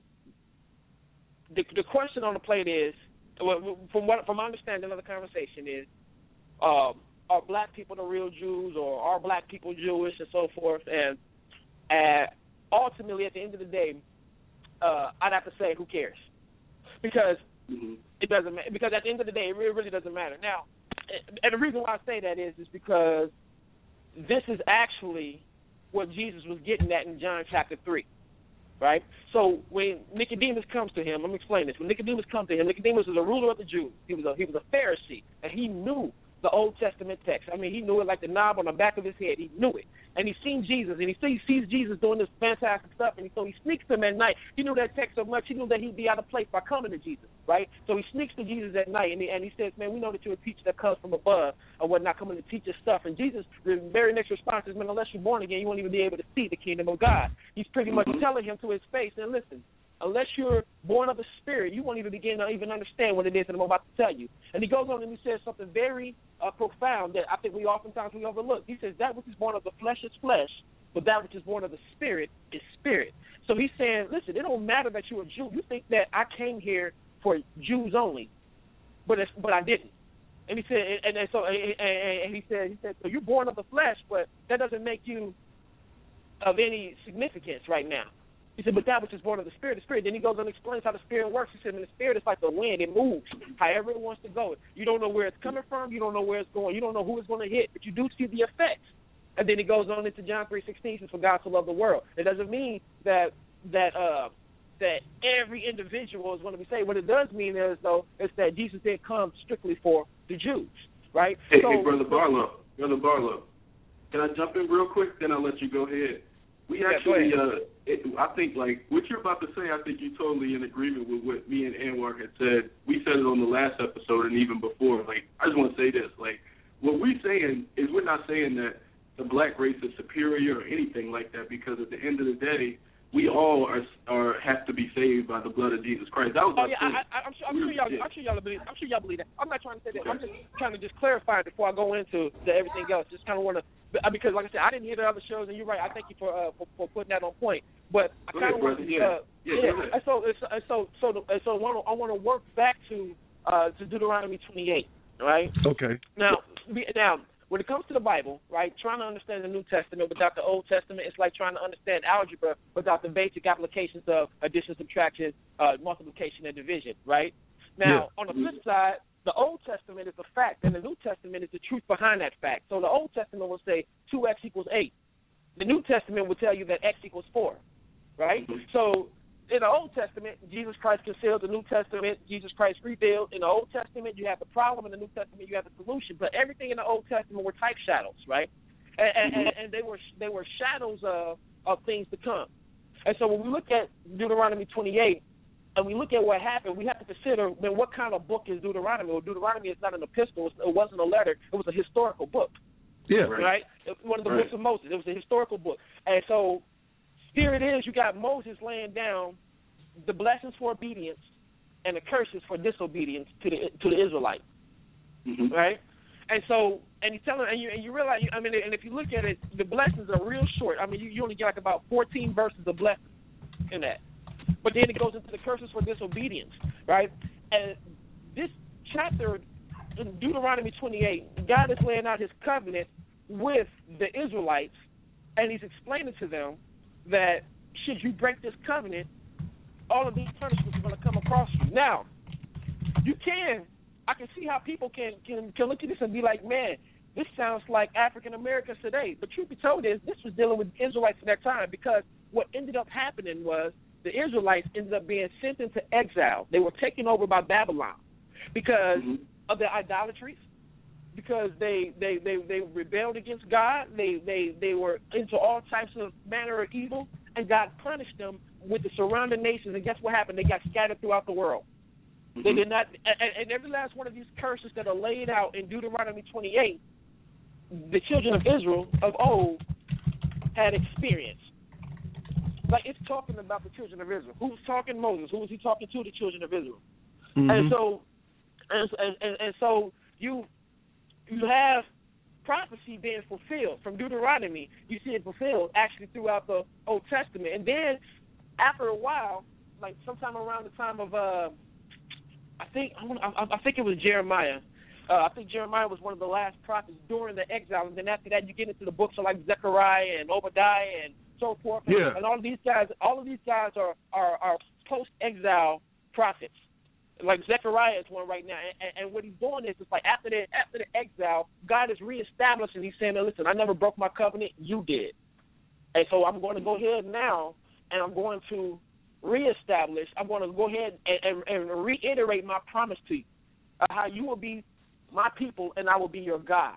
the the question on the plate is, from what from my understanding of the conversation is, um, are black people the real Jews, or are black people Jewish, and so forth? And uh, ultimately, at the end of the day, uh, I'd have to say, who cares? Because mm-hmm. it doesn't. Because at the end of the day, it really, really doesn't matter. Now, and the reason why I say that is, is because this is actually what Jesus was getting at in John chapter three, right? So when Nicodemus comes to him, let me explain this. When Nicodemus comes to him, Nicodemus was a ruler of the Jews. He was a, he was a Pharisee, and he knew the Old Testament text. I mean, he knew it like the knob on the back of his head. He knew it. And he's seen Jesus, and he sees, sees Jesus doing this fantastic stuff, and so he sneaks to him at night. He knew that text so much, he knew that he'd be out of place by coming to Jesus, right? So he sneaks to Jesus at night, and he, and he says, man, we know that you're a teacher that comes from above, or whatnot, coming to teach us stuff. And Jesus, the very next response is, man, unless you're born again, you won't even be able to see the kingdom of God. He's pretty much telling him to his face, and listen, unless you're born of the Spirit, you won't even begin to even understand what it is that I'm about to tell you. And he goes on and he says something very uh, profound that I think we oftentimes we overlook. He says, that which is born of the flesh is flesh, but that which is born of the Spirit is spirit. So he's saying, listen, it don't matter that you're a Jew. You think that I came here for Jews only, but it's, but I didn't. And he said, and, and so, and, and he said, he said, so you're born of the flesh, but that doesn't make you of any significance right now. He said, but that which is born of the Spirit, the Spirit. Then he goes on and explains how the Spirit works. He said, and the Spirit is like the wind. It moves however it wants to go. You don't know where it's coming from. You don't know where it's going. You don't know who it's going to hit, but you do see the effects. And then he goes on into John three sixteen, he says, for God to love the world. It doesn't mean that that uh, that every individual is going to be saved. What it does mean is, though, is that Jesus didn't come strictly for the Jews, right? Hey, so, hey Brother Barlow, Brother Barlow, can I jump in real quick? Then I'll let you go ahead. We yeah, actually, uh, it, I think, like, what you're about to say, I think you're totally in agreement with what me and Anwar had said. We said it on the last episode and even before. Like, I just want to say this. Like, what we're saying is we're not saying that the black race is superior or anything like that, because at the end of the day, we all are are have to be saved by the blood of Jesus Christ. That was oh yeah, I, I, I'm sure, I'm sure y'all, I'm sure y'all believe, I'm sure y'all believe that. I'm not trying to say that. I'm just trying to just clarify it before I go into the everything else. Just kind of want to, because like I said, I didn't hear the other shows, and you're right. I thank you for uh, for, for putting that on point. But I kind of want to, yeah, uh, yeah. yeah. And so, and so, so, the, and so, I want to, I want to work back to uh, to Deuteronomy twenty-eight, right? Okay. Now, now. When it comes to the Bible, right, trying to understand the New Testament without the Old Testament, it's like trying to understand algebra without the basic applications of addition, subtraction, uh, multiplication, and division, right? Now, yeah. on the flip side, the Old Testament is a fact, and the New Testament is the truth behind that fact. So the Old Testament will say two x equals eight. The New Testament will tell you that x equals four, right? Mm-hmm. So in the Old Testament, Jesus Christ concealed. The New Testament, Jesus Christ revealed. In the Old Testament, you have the problem. In the New Testament, you have the solution. But everything in the Old Testament were type shadows, right? And, mm-hmm. and, and they were they were shadows of, of things to come. And so when we look at Deuteronomy twenty-eight, and we look at what happened, we have to consider, then, what kind of book is Deuteronomy? Well, Deuteronomy is not an epistle. It wasn't a letter. It was a historical book. Yeah. Right? right? One of the right. books of Moses. It was a historical book. And so here it is, you got Moses laying down the blessings for obedience and the curses for disobedience to the to the Israelites, mm-hmm. right? And so, and he's telling, and you and you realize, I mean, and if you look at it, the blessings are real short. I mean, you, you only get like about fourteen verses of blessings in that, but then it goes into the curses for disobedience, right? And this chapter in Deuteronomy twenty-eight, God is laying out His covenant with the Israelites, and He's explaining to them that should you break this covenant, all of these punishments are going to come across you. Now, you can, I can see how people can, can, can look at this and be like, man, this sounds like African Americans today. But truth be told is, this was dealing with Israelites at that time, because what ended up happening was the Israelites ended up being sent into exile. They were taken over by Babylon because mm-hmm. of their idolatries, because they, they, they, they rebelled against God. They, they, they were into all types of manner of evil. and God punished them with the surrounding nations. And guess what happened? They got scattered throughout the world. Mm-hmm. They did not, and, and every last one of these curses that are laid out in Deuteronomy twenty-eight, the children of Israel of old had experienced. Like, it's talking about the children of Israel. Who's talking? Moses. Who was he talking to? The children of Israel. Mm-hmm. And so, and, and and so you you have prophecy being fulfilled from Deuteronomy. You see it fulfilled actually throughout the Old Testament. And then after a while, like sometime around the time of uh, I think I, I think it was Jeremiah. Uh, I think Jeremiah was one of the last prophets during the exile, and then after that, you get into the books of like Zechariah and Obadiah and so forth. Yeah. And all of these guys, all of these guys are are, are post-exile prophets. Like Zechariah is one right now, and, and what he's doing is it's like after the after the exile, God is reestablishing. He's saying, "Listen, I never broke my covenant. You did, and so I'm going to go ahead now, and I'm going to reestablish. I'm going to go ahead and, and, and reiterate my promise to you, uh, how you will be my people, and I will be your God."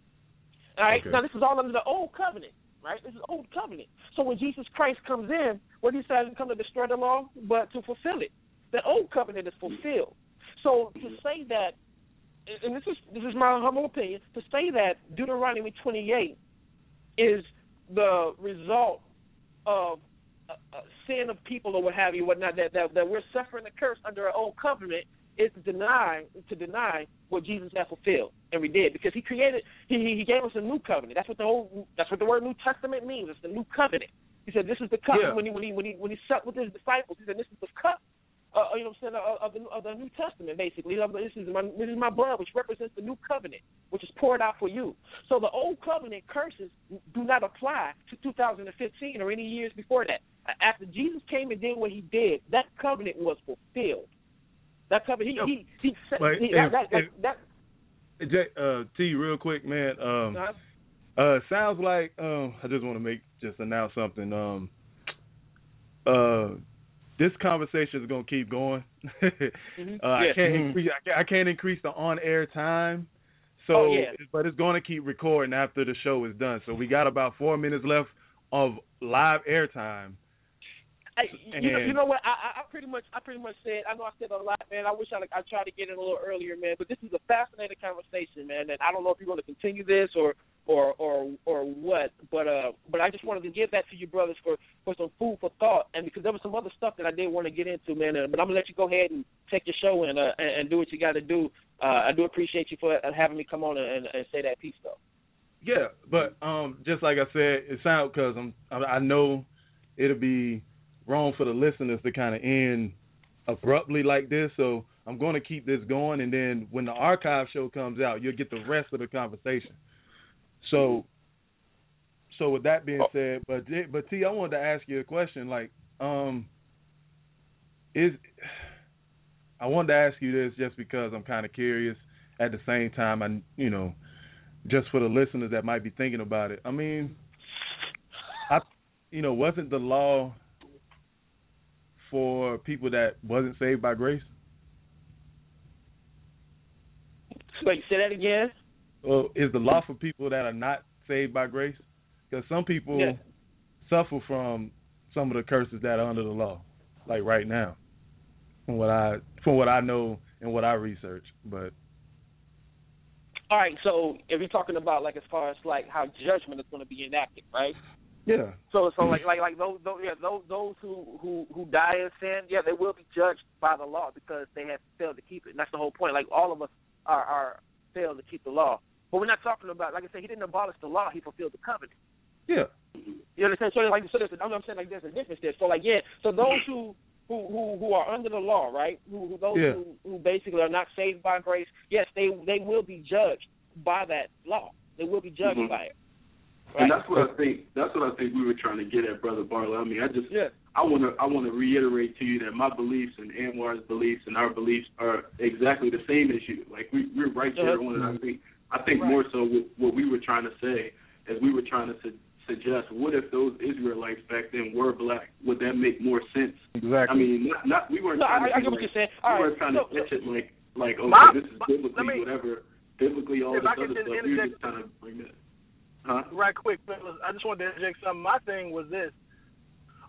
All right. Okay. Now this is all under the old covenant, right? This is old covenant. So when Jesus Christ comes in, what he says, he come to destroy the law, but to fulfill it. The old covenant is fulfilled. So to say that, and this is this is my humble opinion, to say that Deuteronomy twenty-eight is the result of a, a sin of people or what have you, whatnot, that, that that we're suffering a curse under an old covenant is to deny to deny what Jesus has fulfilled, and we did, because he created he he gave us a new covenant. That's what the whole that's what the word New Testament means. It's the new covenant. He said this is the covenant. Yeah. when he when he when he when he sat with his disciples. He said this is the cup. Uh, you know what I'm saying, of the, of the New Testament, basically. This is my this is my blood, which represents the new covenant, which is poured out for you. So the old covenant curses do not apply to two thousand fifteen or any years before that. After Jesus came and did what he did, that covenant was fulfilled. That covenant, he he he, he, like, he if, that, that, that, that Jay, uh, T, real quick, man. Um, uh-huh. uh, sounds like um, I just want to make just announce something. Um, uh. This conversation is gonna keep going. mm-hmm. uh, yes. I can't mm-hmm. increase. I can't, I can't increase the on-air time. So, oh, yeah. but it's gonna keep recording after the show is done. So we got about four minutes left of live airtime. Hey, you, know, you know what? I, I pretty much, I pretty much said. I know I said a lot, man. I wish I, I tried to get in a little earlier, man. But this is a fascinating conversation, man. And I don't know if you're going to continue this or, or, or, or what. But, uh, but I just wanted to give that to you, brothers, for, for some food for thought. And because there was some other stuff that I did want to get into, man. Uh, but I'm gonna let you go ahead and take your show and, uh, and, and do what you got to do. Uh, I do appreciate you for having me come on and, and say that piece, though. Yeah, but um, just like I said, it sounds because I'm, I know it'll be wrong for the listeners to kind of end abruptly like this, so I'm going to keep this going, and then when the archive show comes out, you'll get the rest of the conversation. So, so with that being said, but but T, I wanted to ask you a question. Like, um, is I wanted to ask you this just because I'm kind of curious. At the same time, I you know, just for the listeners that might be thinking about it. I mean, I you know, wasn't the law for people that wasn't saved by grace? Wait, say that again? Well, is the law for people that are not saved by grace? Because some people yeah. suffer from some of the curses that are under the law, like right now, from what I from what I know and what I research. But all right, so if you're talking about like as far as like how judgment is going to be enacted, right? Yeah. So, so like, like, like those, those, yeah, those, those who, who, who die in sin, yeah, they will be judged by the law because they have failed to keep it. And that's the whole point. Like, all of us are, are failed to keep the law. But we're not talking about, like I said, he didn't abolish the law; he fulfilled the covenant. Yeah. You understand? So, like, so there's, I'm saying, like, there's a difference there. So, like, yeah, so those who, who, who, who are under the law, right? Who, who those yeah. who, who basically are not saved by grace, yes, they, they will be judged by that law. They will be judged mm-hmm. by it. Right. And that's what I think. That's what I think we were trying to get at, Brother Barlow. I mean, I just, yeah. I want to, I want to reiterate to you that my beliefs and Anwar's beliefs and our beliefs are exactly the same as you. Like we, we're right there on it. I think, I think right. more so with what we were trying to say, as we were trying to su- suggest, what if those Israelites back then were black? Would that make more sense? Exactly. I mean, not, not we weren't no, trying I, to. I get what like, you're saying. We All weren't right. trying so, to etch it like, like okay, my, this is biblically me, whatever. Biblically, all this other stuff. We were just trying to bring that. Huh? Right quick, fellas. I just wanted to interject something. My thing was this.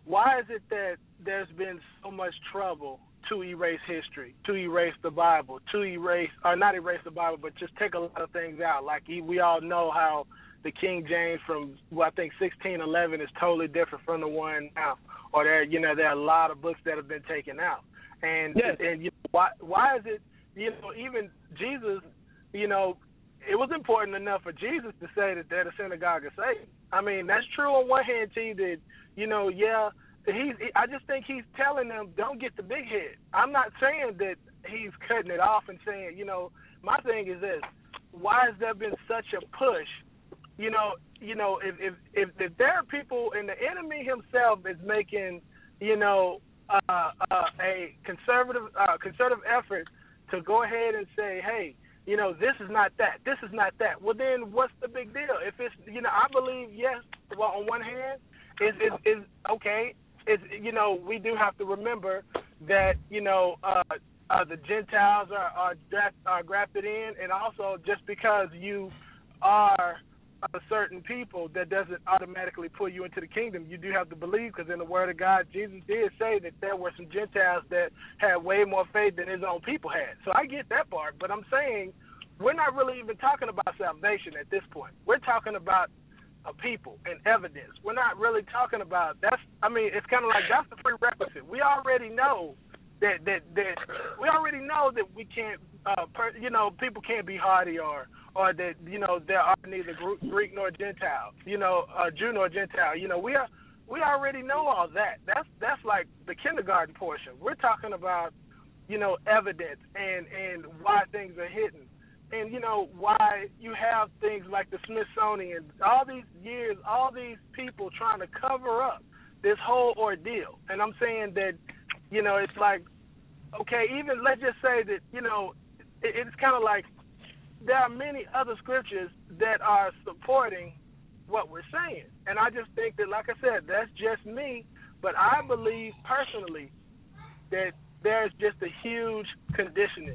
why is it that there's been so much trouble to erase history, to erase the Bible, to erase, or not erase the Bible, but just take a lot of things out? Like we all know how the King James from, well, I think sixteen eleven is totally different from the one now. Or there, you know, there are a lot of books that have been taken out. And yes. and you know, why why is it, you know, even Jesus, you know, it was important enough for Jesus to say that they're the synagogue of Satan. I mean, that's true on one hand, T, that, you know, yeah, he's, I just think he's telling them, don't get the big head. I'm not saying that he's cutting it off and saying, you know, my thing is this, why has there been such a push? You know, you know, if if if, if there are people, and the enemy himself is making, you know, uh, uh, a conservative uh, conservative effort to go ahead and say, hey, you know, this is not that, this is not that. Well, then what's the big deal? If it's, you know, I believe, yes, well, on one hand, is is is okay. It's, you know, we do have to remember that, you know, uh, uh, the Gentiles are are, draft, are grafted in, and also just because you are a certain people, that doesn't automatically pull you into the kingdom. You do have to believe, because in the Word of God, Jesus did say that there were some Gentiles that had way more faith than his own people had. So I get that part, but I'm saying we're not really even talking about salvation at this point. We're talking about a people and evidence. We're not really talking about, that's, I mean, it's kind of like that's the prerequisite. We already know that, that, that we already know that we can't, uh, per, you know, people can't be haughty, or or that, you know, there are neither Greek nor Gentile, you know, uh, Jew nor Gentile. You know, we are we already know all that. That's that's like the kindergarten portion. We're talking about, you know, evidence and, and why things are hidden. And, you know, why you have things like the Smithsonian, all these years, all these people trying to cover up this whole ordeal. And I'm saying that, you know, it's like, okay, even let's just say that, you know, it, it's kind of like, there are many other scriptures that are supporting what we're saying. And I just think that, like I said, that's just me, but I believe personally that there's just a huge conditioning.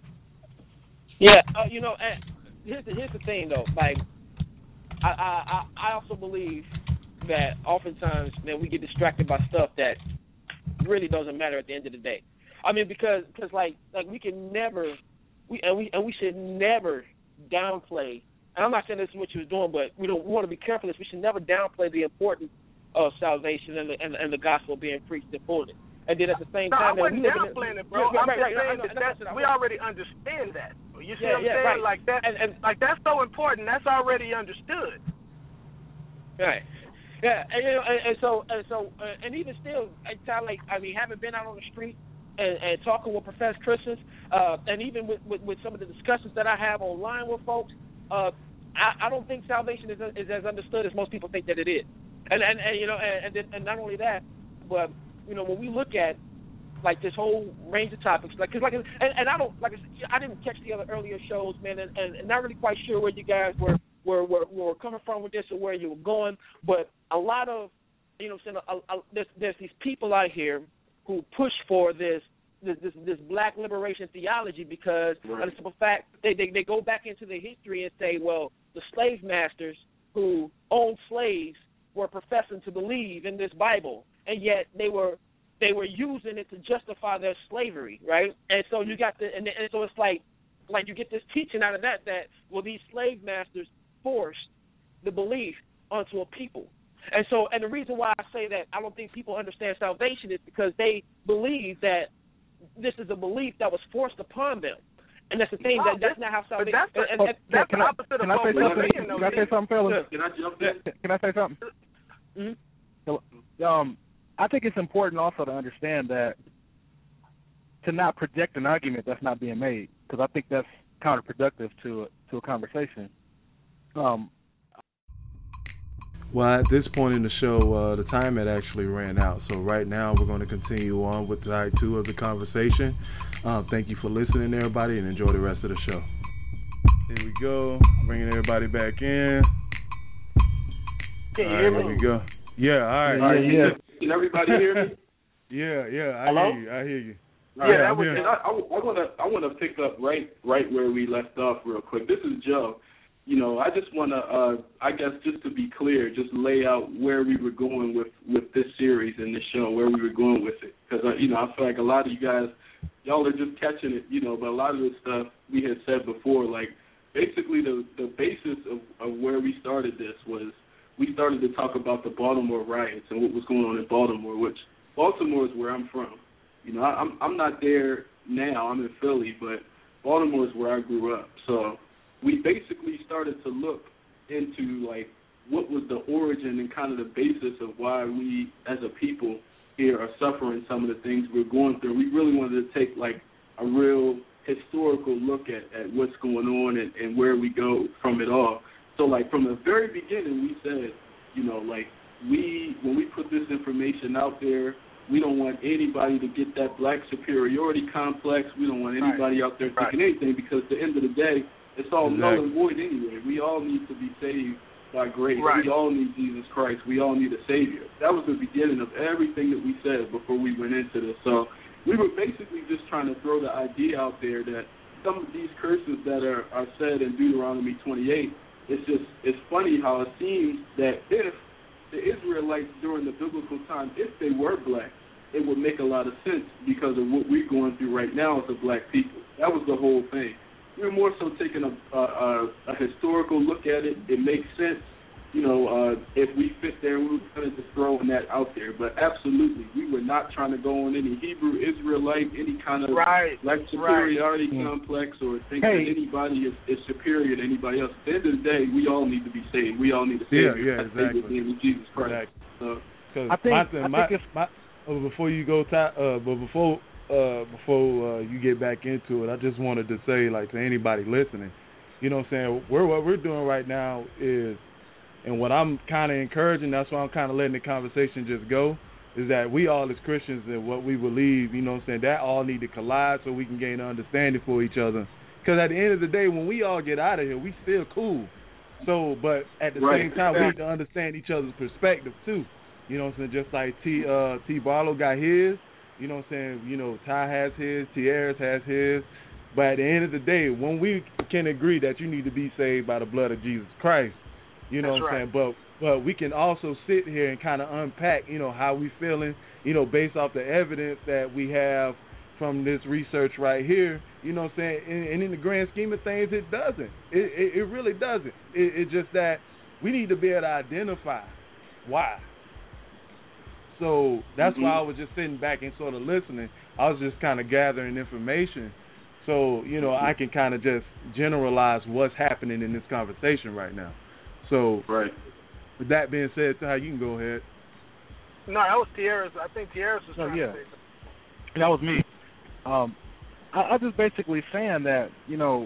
Yeah, uh, you know, and here's the, here's the thing, though. Like, I, I, I also believe that oftentimes, man, we get distracted by stuff that really doesn't matter at the end of the day. I mean, because, cause like, like we can never... We, and we and we should never downplay. And I'm not saying this is what you're doing, but we don't we want to be careful. This we should never downplay the importance of salvation and the and, and the gospel being preached and fullness. And then at the same no, time, I wasn't downplaying it, bro. Yeah, I'm right, just right, saying right, that, no, that we already understand that. You see yeah, what I'm yeah, saying? Right. Like that, and, and, like that's so important. That's already understood. Right. Yeah, and you know, and, and so and so uh, and even still, it's like I mean, having been out on the street. And, and talking with professed Christians, uh, and even with, with, with some of the discussions that I have online with folks, uh, I, I don't think salvation is, is as understood as most people think that it is. And and, and you know, and, and and not only that, but you know, when we look at like this whole range of topics, like cause like and, and I don't like I didn't catch the other earlier shows, man, and, and, and not really quite sure where you guys were were, were were coming from with this or where you were going, but a lot of you know, saying a, a, there's there's these people out here who push for this this this, this black liberation theology because right. of the simple fact they, they they go back into the history and say, well, the slave masters who owned slaves were professing to believe in this Bible, and yet they were they were using it to justify their slavery, right? And so you got the and, and so it's like like you get this teaching out of that that well, these slave masters forced the belief onto a people. And so, and the reason why I say that I don't think people understand salvation is because they believe that this is a belief that was forced upon them, and that's the thing no, that that's not how salvation. That's the, and, and, that's can the I, opposite can of I say something? Can, can I say something, fellas? Can I jump in? Can I say something? Mm-hmm. Um, I think it's important also to understand that to not project an argument that's not being made, because I think that's counterproductive to a, to a conversation. Um. Well, at this point in the show, uh, the time had actually ran out. So right now we're going to continue on with side two of the conversation. Um, thank you for listening, everybody, and enjoy the rest of the show. Here we go. Bringing everybody back in. Can you all hear right, me? here we go. Yeah, all right. All right, yeah, yeah. Can everybody hear me? yeah, yeah. I Hello? hear you. I hear you. All right, yeah, I, I'm was, here. and I, I, I want to I want to pick up right right where we left off real quick. This is Joe, you know, I just want to, uh, I guess, just to be clear, just lay out where we were going with, with this series and this show, where we were going with it. Because, uh, you know, I feel like a lot of you guys, y'all are just catching it, you know, but a lot of the stuff we had said before, like, basically the, the basis of, of where we started this was we started to talk about the Baltimore riots and what was going on in Baltimore, which Baltimore is where I'm from. You know, I, I'm I'm not there now. I'm in Philly, but Baltimore is where I grew up. So we basically started to look into, like, what was the origin and kind of the basis of why we as a people here are suffering some of the things we're going through. We really wanted to take, like, a real historical look at, at what's going on and, and where we go from it all. So, like, from the very beginning, we said, you know, like, we, when we put this information out there, we don't want anybody to get that black superiority complex. We don't want anybody right. out there thinking right. anything, because at the end of the day, it's all exactly. null and void anyway. We all need to be saved by grace. Right. We all need Jesus Christ. We all need a Savior. That was the beginning of everything that we said before we went into this. So we were basically just trying to throw the idea out there that some of these curses that are, are said in Deuteronomy twenty-eight, it's just, it's funny how it seems that if the Israelites during the biblical time, if they were black, it would make a lot of sense because of what we're going through right now as a black people. That was the whole thing. We were more so taking a, a, a historical look at it. It makes sense, you know, uh, if we fit there, we were kind of just throwing that out there. But absolutely, we were not trying to go on any Hebrew Israelite, any kind of right. like superiority right. complex or think hey. that anybody is, is superior to anybody else. At the end of the day, we all need to be saved. We all need to save. Yeah, yeah, exactly. The name of Jesus Christ. Exactly. So, I think, my, I my, think my, oh, before you go, uh, but before uh, before uh, you get back into it, I just wanted to say, like, to anybody listening, you know what I'm saying, we're, what we're doing right now is, and what I'm kind of encouraging, that's why I'm kind of letting the conversation just go, is that we all as Christians and what we believe, you know what I'm saying, that all need to collide so we can gain an understanding for each other. Because at the end of the day, when we all get out of here, we still cool. So, but at the right. same time, we need to understand each other's perspective too. You know what I'm saying? Just like T uh, T Barlow got his, you know what I'm saying? You know, Ty has his, T. Harris has his. But at the end of the day, when we can agree that you need to be saved by the blood of Jesus Christ, you know That's what I'm right. saying? But but we can also sit here and kind of unpack, you know, how we feeling, you know, based off the evidence that we have from this research right here, you know what I'm saying? And, and in the grand scheme of things, it doesn't. It it, it really doesn't. It, it's just that we need to be able to identify why. So that's mm-hmm. why I was just sitting back and sort of listening. I was just kind of gathering information so, you know, I can kind of just generalize what's happening in this conversation right now. So right. with that being said, Ty, you can go ahead. No, that was Tierra's. I think Tierra's was oh, trying yeah. to say something. That was me. Um, I, I just basically saying that, you know,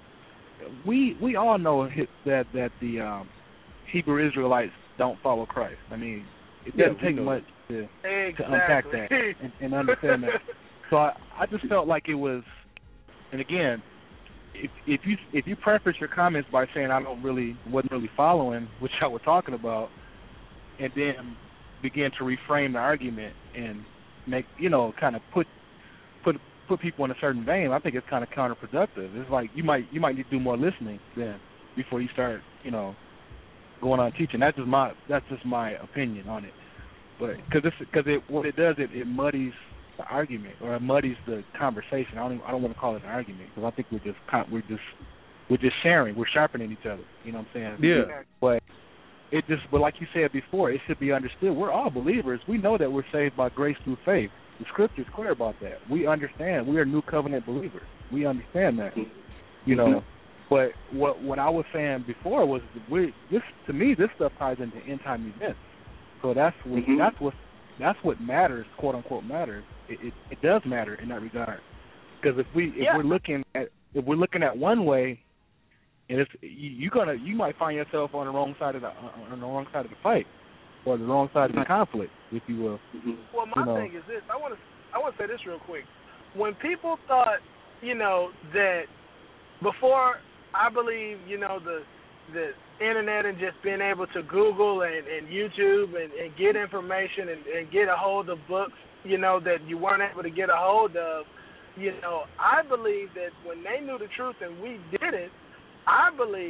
we we all know that that the um, Hebrew Israelites don't follow Christ. I mean, it doesn't yeah, take know. much to, exactly. to unpack that and, and understand that. So I, I just felt like it was, and again, if if you if you preface your comments by saying I don't really wasn't really following what y'all were talking about, and then begin to reframe the argument and make, you know, kind of put put put people in a certain vein, I think it's kind of counterproductive. It's like you might you might need to do more listening then before you start, you know, going on teaching. That's just my that's just my opinion on it. But because because it what it does it, it muddies the argument or it muddies the conversation. I don't even, I don't want to call it an argument because I think we're just we're just we're just sharing. We're sharpening each other. You know what I'm saying? Yeah. But it just but like you said before, it should be understood. We're all believers. We know that we're saved by grace through faith. The scripture is clear about that. We understand. We are new covenant believers. We understand that. You know. But what what I was saying before was we this to me this stuff ties into end time events. So that's what mm-hmm. that's what that's what matters, quote unquote matters. It it, it does matter in that regard. Because if we if yeah. we're looking at if we're looking at one way, and it's you, you're gonna you might find yourself on the wrong side of the on the wrong side of the fight, or the wrong side of the conflict, if you will. Well, my you know. thing is this. I want to I want to say this real quick. When people thought, you know, that before. I believe, you know, the the internet and just being able to Google and, and YouTube and, and get information and, and get a hold of books, you know, that you weren't able to get a hold of, you know, I believe that when they knew the truth and we didn't, I believe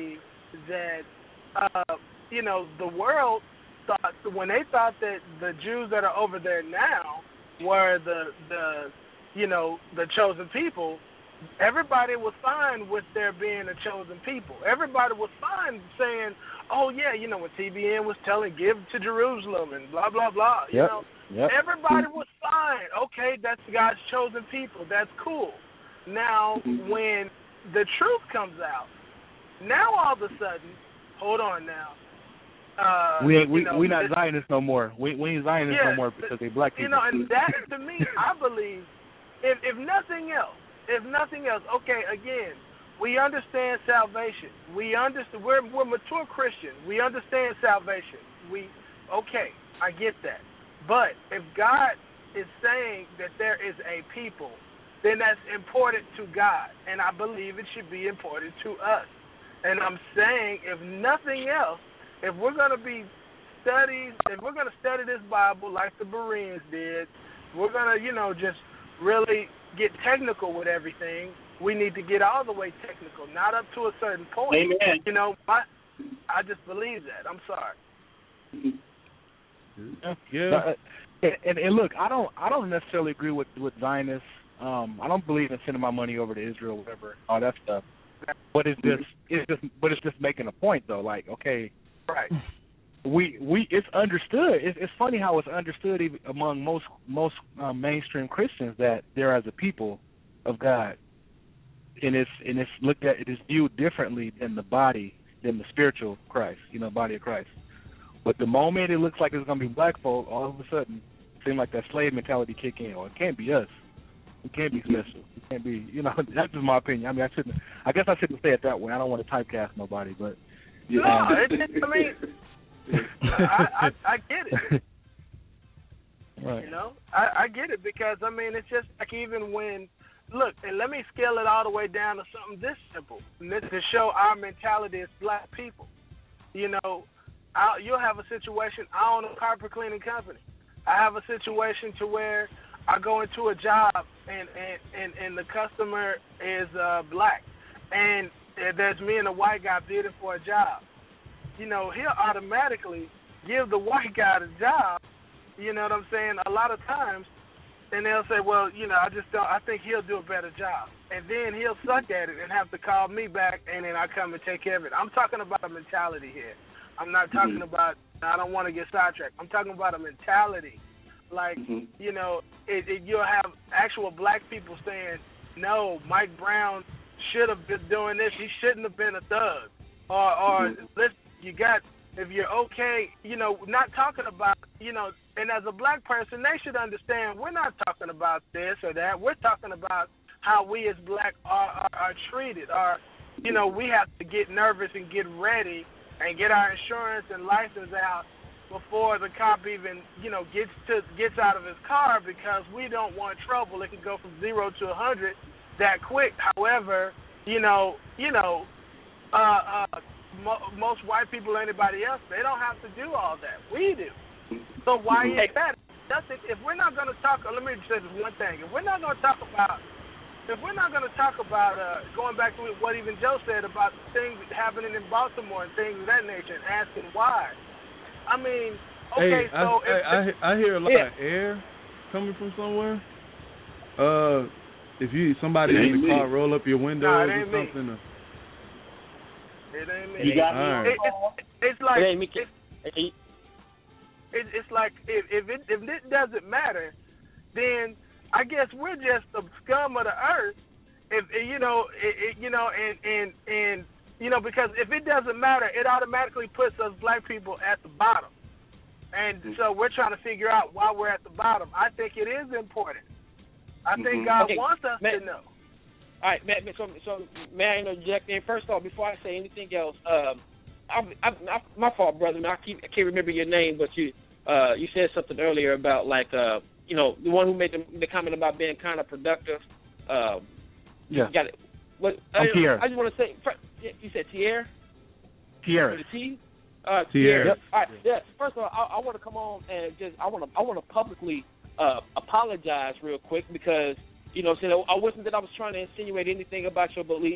that, uh, you know, the world thought, when they thought that the Jews that are over there now were the, the you know, the chosen people, everybody was fine with there being a chosen people. Everybody was fine saying, oh, yeah, you know, when T B N was telling, give to Jerusalem and blah, blah, blah. You yep. know, yep. everybody was fine. Okay, that's God's chosen people. That's cool. Now, when the truth comes out, now all of a sudden, hold on now. Uh, we ain't, we you know, we not Zionists no more. We we ain't Zionists yeah, no more because they black people. You know, and that to me, I believe, if if nothing else, if nothing else, okay, again, we understand salvation. We understand. We're we're mature Christians. We understand salvation. We okay, I get that. But if God is saying that there is a people, then that's important to God, and I believe it should be important to us. And I'm saying, if nothing else, if we're going to be studies, if we're going to study this Bible like the Bereans did, we're going to, you know, just really get technical with everything. We need to get all the way technical, not up to a certain point. Amen. You know, my, I just believe that. I'm sorry. Yeah. And, and, and look, I don't, I don't necessarily agree with with Zionists. Um, I don't believe in sending my money over to Israel, whatever, all that stuff. But it's just, it's just, but it's just making a point though. Like, okay, right? We, we, it's understood. It's, it's funny how it's understood even among most, most um, mainstream Christians that they're as a people of God, and it's, and it's looked at, it is viewed differently than the body, than the spiritual Christ, you know, body of Christ. But the moment it looks like it's going to be black folk, all of a sudden, it seems like that slave mentality kick in. Or it can't be us. It can't be special. It can't be, you know, that's just my opinion. I mean, I shouldn't, I guess I shouldn't say it that way. I don't want to typecast nobody, but. No, um, it, it, I mean, I, I, I get it. Right. You know, I, I get it because, I mean, it's just like even when, look, and let me scale it all the way down to something this simple, and this to show our mentality as black people. You know, I'll, you'll have a situation, I own a carpet cleaning company. I have a situation to where I go into a job and, and, and, and the customer is uh, black, and there's me and a white guy bidding for a job. You know, he'll automatically give the white guy the job, you know what I'm saying, a lot of times, and they'll say, well, you know, I just don't, I think he'll do a better job. And then he'll suck at it and have to call me back, and then I come and take care of it. I'm talking about a mentality here. I'm not talking mm-hmm. about, I don't want to get sidetracked. I'm talking about a mentality. Like, mm-hmm. you know, it, it, you'll have actual black people saying, no, Mike Brown should have been doing this. He shouldn't have been a thug. Or, or mm-hmm. listen, you got, if you're okay, you know, not talking about, you know, and as a black person, they should understand we're not talking about this or that. We're talking about how we as black are, are, are treated. Or, you know, we have to get nervous and get ready and get our insurance and license out before the cop even, you know, gets to gets out of his car because we don't want trouble. It can go from zero to a hundred that quick. However, you know, you know, uh, uh, mo- most white people or anybody else, they don't have to do all that. We do. So why is that? That's it. If we're not going to talk, let me say this one thing. If we're not going to talk about, if we're not going to talk about uh, going back to what even Joe said about things happening in Baltimore and things of that nature, and asking why. I mean, okay, hey, so I, if, I, if, I hear a lot yeah. of air coming from somewhere. Uh, if you somebody it in the me. car roll up your windows nah, or me. something. Or, it ain't me. You got me. Right. It, it's, it's like it ain't me. It's, it, it's like if if it if it doesn't matter, then I guess we're just the scum of the earth. If you know, it, it, you know, and and and. You know, because if it doesn't matter, it automatically puts us black people at the bottom. And so we're trying to figure out why we're at the bottom. I think it is important. I think God okay. wants us Man, to know. All right, man, so, so may I interject in? First off, before I say anything else, um, I, I, I, my fault, brother. I, keep, I can't remember your name, but you uh, you said something earlier about, like, uh, you know, the one who made the, the comment about being kind of productive. Uh, yeah. Got it. What, I'm I, Pierre. I just want to say, you said Tierre? Tierre. With a T? Uh, Tierre. Yep. All right. Yeah. First of all, I, I want to come on and just I want to I want to publicly uh, apologize real quick because you know, so I wasn't that I was trying to insinuate anything about your beliefs.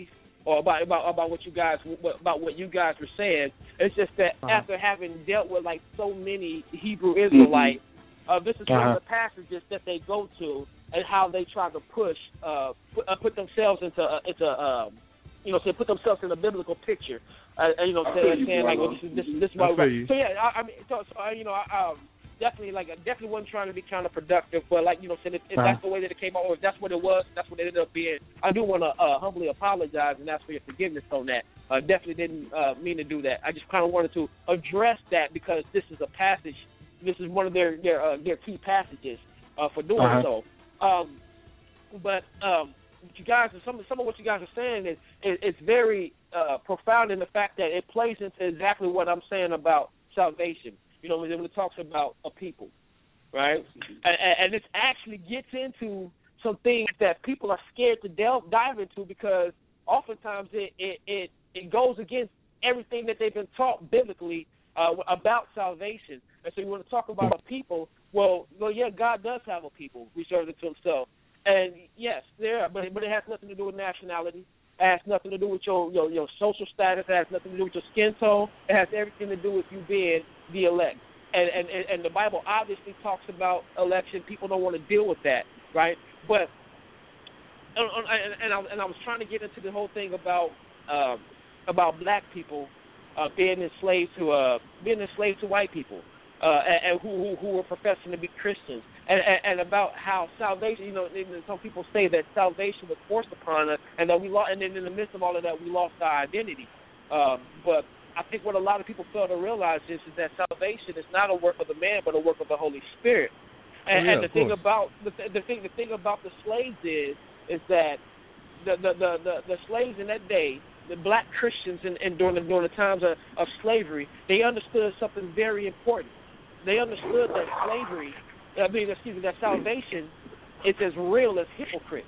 or about about about what you guys about what you guys were saying. It's just that uh-huh. after having dealt with like so many Hebrew Israelites, mm-hmm. uh, this is uh-huh. one of the passages that they go to and how they try to push uh, put, uh, put themselves into uh, into um, you know say put themselves in a biblical picture. Uh, you know, saying, saying like, well, this is this, this is why. So yeah, I, I mean, so, so you know, I, um, definitely like I definitely wasn't trying to be counterproductive, but like you know, said if, if that's the way that it came out, or if that's what it was, that's what it ended up being. I do want to uh, humbly apologize and ask for your forgiveness on that. I uh, definitely didn't uh, mean to do that. I just kind of wanted to address that because this is a passage. This is one of their their uh, their key passages uh, for doing uh-huh. so. Um, but um, you guys, some some of what you guys are saying is, is it's very uh, profound in the fact that it plays into exactly what I'm saying about salvation. You know, when it talks about a people, right? And, and it actually gets into some things that people are scared to delve, dive into because oftentimes it, it, it, it goes against everything that they've been taught biblically uh, about salvation. And so you want to talk about a people, well, well, yeah, God does have a people reserved unto himself. And, yes, there, but, but it has nothing to do with nationality. It has nothing to do with your, your your social status. It has nothing to do with your skin tone. It has everything to do with you being the elect. And and, and the Bible obviously talks about election. People don't want to deal with that, right? But and, and, I, and I was trying to get into the whole thing about um, about black people uh, being enslaved to uh, being enslaved to white people uh, and, and who, who who were professing to be Christians. And, and, and about how salvation, you know, some people say that salvation was forced upon us, and that we lost, and then in the midst of all of that, we lost our identity. Um, but I think what a lot of people fail to realize is, is that salvation is not a work of the man, but a work of the Holy Spirit. And, oh, yeah, and the thing course. about the, the thing, the thing about the slaves is, is that the the, the, the, the slaves in that day, the black Christians in, in during the during the times of, of slavery, they understood something very important. They understood that slavery. I mean, excuse me, that salvation is as real as hypocrites,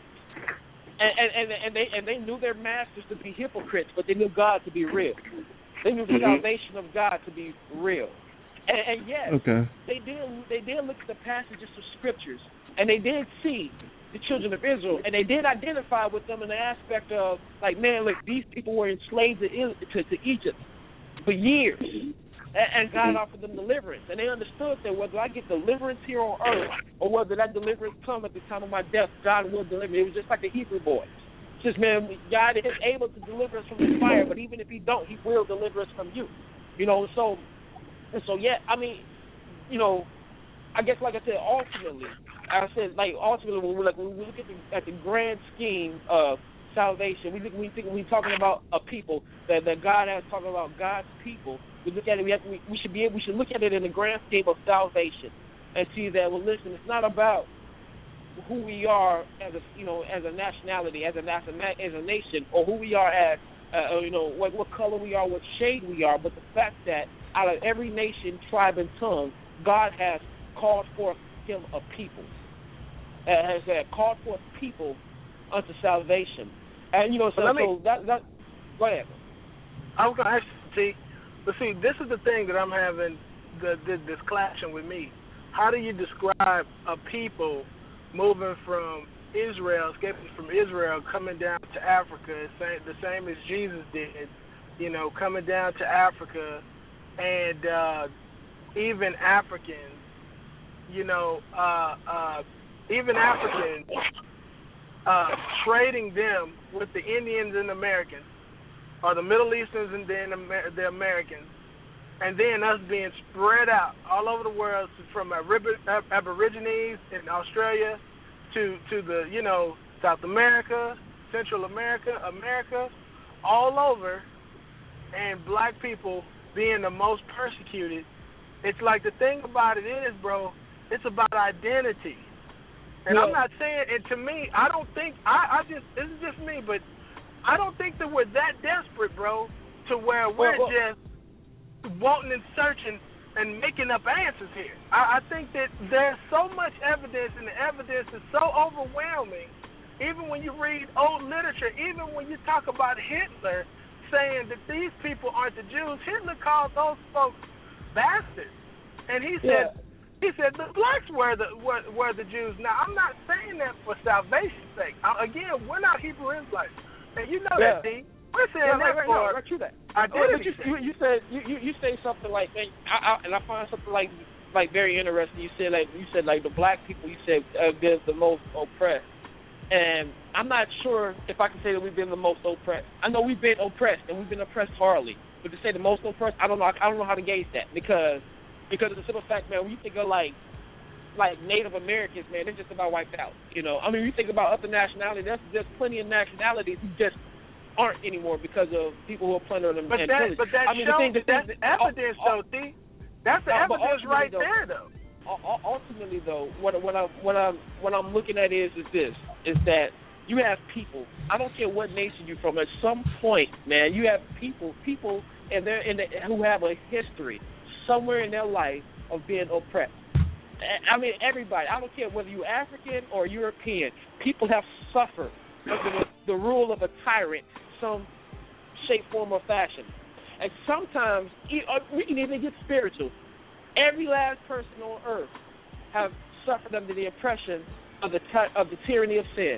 and and and, and they and they knew their masters to be hypocrites, but they knew God to be real. They knew the mm-hmm. salvation of God to be real, and, and yes, okay. they did they did look at the passages of scriptures, and they did see the children of Israel, and they did identify with them in the aspect of like, man, look, these people were enslaved to to, to Egypt for years. And God offered them deliverance. And they understood that whether I get deliverance here on earth or whether that deliverance comes at the time of my death, God will deliver me. It was just like the Hebrew boys. It's just, man, God is able to deliver us from the fire, but even if he don't, he will deliver us from you. You know, so, and so, yeah, I mean, you know, I guess like I said, ultimately, I said, like, ultimately, when we, like, when we look at the, at the grand scheme of salvation, we think we think we're talking about a people, that, that God has talking about God's people. We look at it. We, have, we, we should be. We should look at it in the grand scheme of salvation, and see that. Well, listen, it's not about who we are as a, you know, as a nationality, as a as a, as a nation, or who we are as, uh, you know, what what color we are, what shade we are, but the fact that out of every nation, tribe, and tongue, God has called forth him a people, uh, has uh, called forth people unto salvation, and you know, so, me, so that that. Go ahead. I was gonna ask you, see. But see, this is the thing that I'm having the, the, this clashing with me. How do you describe a people moving from Israel, escaping from Israel, coming down to Africa, the same as Jesus did, you know, coming down to Africa, and uh, even Africans, you know, uh, uh, even Africans uh, trading them with the Indians and Americans, or the Middle Easterns and then the Americans, and then us being spread out all over the world from Aborigines in Australia to to the, you know, South America, Central America, America, all over, and black people being the most persecuted. It's like the thing about it is, bro, it's about identity. And yeah. I'm not saying, and to me, I don't think, I, I just, this is just me, but I don't think that we're that desperate, bro, to where we're well, well, just wanting and searching and making up answers here. I, I think that there's so much evidence, and the evidence is so overwhelming. Even when you read old literature, even when you talk about Hitler saying that these people aren't the Jews, Hitler called those folks bastards, and he said, yeah. he said the blacks were the were, were the Jews. Now, I'm not saying that for salvation's sake. I, again, we're not Hebrew Israelites. And you know Yeah. that, D. We're saying Yeah, that right, right, for no, right, true that. identity. But you, you, you said you, you, you say something like, man, I, I, and I find something like like very interesting. You said like you said like the black people. You said uh, they're the most oppressed, and I'm not sure if I can say that we've been the most oppressed. I know we've been oppressed and we've been oppressed hardly, but to say the most oppressed, I don't know. I don't know how to gauge that because because of the simple fact, man, when you think of like like Native Americans, man, they're just about wiped out. You know, I mean, you think about other nationalities. There's there's plenty of nationalities who just aren't anymore because of people who are plundering them But and that, pillaging. but that I mean, shows, the thing, the that's thing, evidence, uh, though, D. That's the uh, but evidence right though, there, though. Ultimately, though, what what I'm what I'm what I'm looking at is is this: is that you have people. I don't care what nation you're from. At some point, man, you have people people and they're in the, who have a history somewhere in their life of being oppressed. I mean, everybody. I don't care whether you're African or European. People have suffered under the, the rule of a tyrant, some shape, form, or fashion. And sometimes we can even get spiritual. Every last person on earth have suffered under the oppression of the ty- of the tyranny of sin.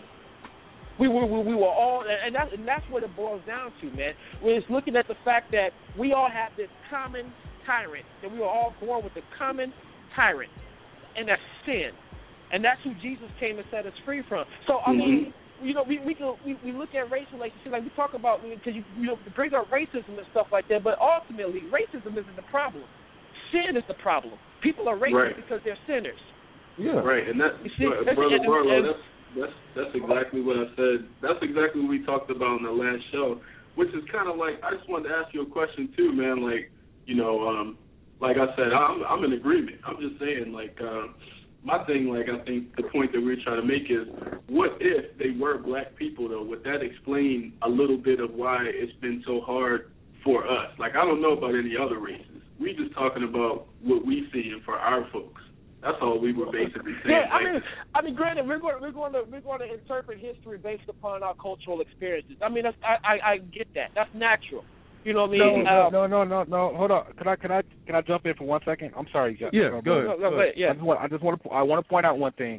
We were we, we were all, and that's and that's what it boils down to, man. We're just looking at the fact that we all have this common tyrant, that we were all born with a common tyrant, and that's sin, and that's who Jesus came to set us free from. So I mm-hmm. mean. You know, we we, go, we we look at race relationships, like we talk about, because you, you know, bring up racism and stuff like that, but ultimately, racism isn't the problem. Sin is the problem. People are racist right. because they're sinners. Yeah. Right, and that, see, uh, Brother Barlow, that's, that's, that's exactly what I said. That's exactly what we talked about in the last show, which is kind of like, I just wanted to ask you a question, too, man. Like, you know, um, like I said, I'm, I'm in agreement. I'm just saying, like, um, my thing, like, I think the point that we're trying to make is, what if they were black people, though? Would that explain a little bit of why it's been so hard for us? Like, I don't know about any other races. We just talking about what we seeing for our folks. That's all we were basically saying. Yeah, I like, mean, I mean, granted, we're going, we're going to we're going to interpret history based upon our cultural experiences. I mean, that's, I, I I get that. That's natural. You know what I mean? No, um, no, no, no, no. Hold on. Can I, can I, can I jump in for one second? I'm sorry. Yeah, no, go ahead. No, no, go ahead. Yeah. I just want, I just want to, I want to point out one thing.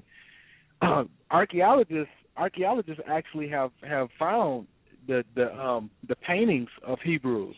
Um, archaeologists, archaeologists actually have, have found the, the, um, the paintings of Hebrews,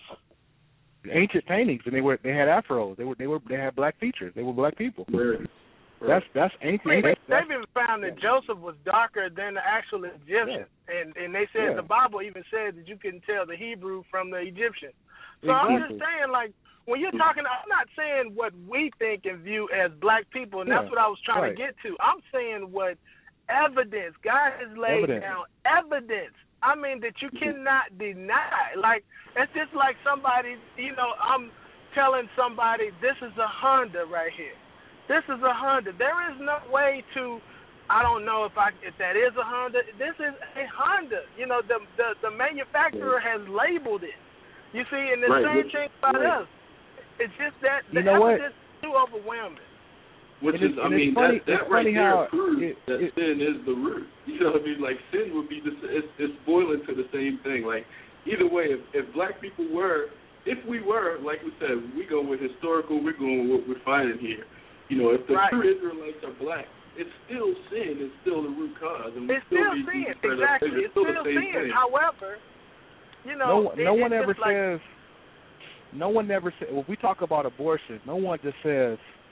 the ancient paintings, and they were, they had afros. They were, they were, they had black features. They were black people. Right. That's, that's ancient. I mean, that's, they've even found that Joseph was darker than the actual Egyptian, yeah. and and they said yeah. the Bible even said that you couldn't tell the Hebrew from the Egyptian. So exactly. I'm just saying, like, when you're talking, I'm not saying what we think and view as black people, and yeah. that's what I was trying right. to get to. I'm saying what evidence God has laid evidence. down, evidence. I mean that you cannot deny. Like, it's just like somebody, you know, I'm telling somebody this is a Honda right here. This is a Honda. There is no way to, I don't know if I if that is a Honda. This is a Honda. You know, the the, the manufacturer has labeled it. You see, and the right. same Which, thing about right. us. It's just that the you know evidence is too overwhelming. Which is, I mean, funny, that, that right there proves it, that it, sin is the root. You know what I mean? Like, sin would be, the, it's, it's boiling to the same thing. Like, either way, if, if black people were, if we were, like we said, we go with historical, we're going with what we're finding here. You know, if the right. true Israelites are black, it's still sin. It's still the root cause. And it's still, still sin. Exactly. It's, it's still, still sin. Thing. However, you know, no, no it, one ever like, says, no one ever says, when we talk about abortion, no one just says,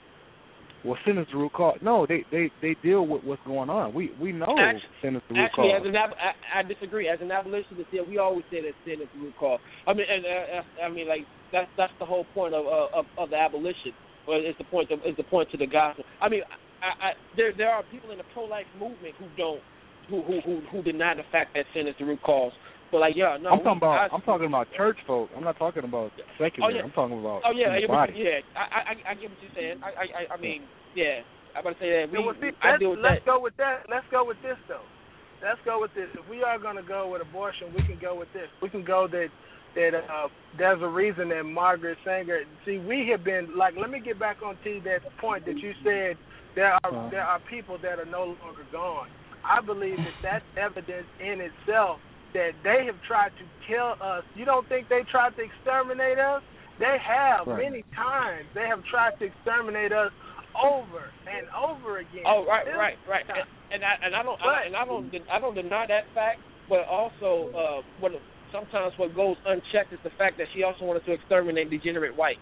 well, sin is the root cause. No, they, they, they deal with what's going on. We we know actually, sin is the root actually, cause. As an, I, I disagree. As an abolitionist, yeah, we always say that sin is the root cause. I mean, and uh, I mean, like that's that's the whole point of uh, of, of the abolition. Well, it's the point. Of, it's the point to the gospel. I mean, I, I, there there are people in the pro-life movement who don't, who who who, who deny the fact that sin is the root cause. But like, yeah, no. I'm talking we, about. I, I'm talking about church folk. I'm not talking about secular. Oh, yeah. I'm talking about. Oh yeah, the yeah, body. yeah. I, I I get what you're saying. I I I mean, yeah. I'm about to say that we. So, see, I deal with let's that. go with that. Let's go with this though. Let's go with this. If we are going to go with abortion, we can go with this. We can go that that uh, there's a reason that Margaret Sanger. See, we have been like. Let me get back on to that point that you said there are uh-huh. there are people that are no longer gone. I believe that that's evidence in itself that they have tried to kill us. You don't think they tried to exterminate us? They have right. many times. They have tried to exterminate us over and over again. Oh right, this right, right. And, and I and I don't but, and I don't I don't deny that fact. but also uh, what sometimes what goes unchecked is the fact that she also wanted to exterminate degenerate white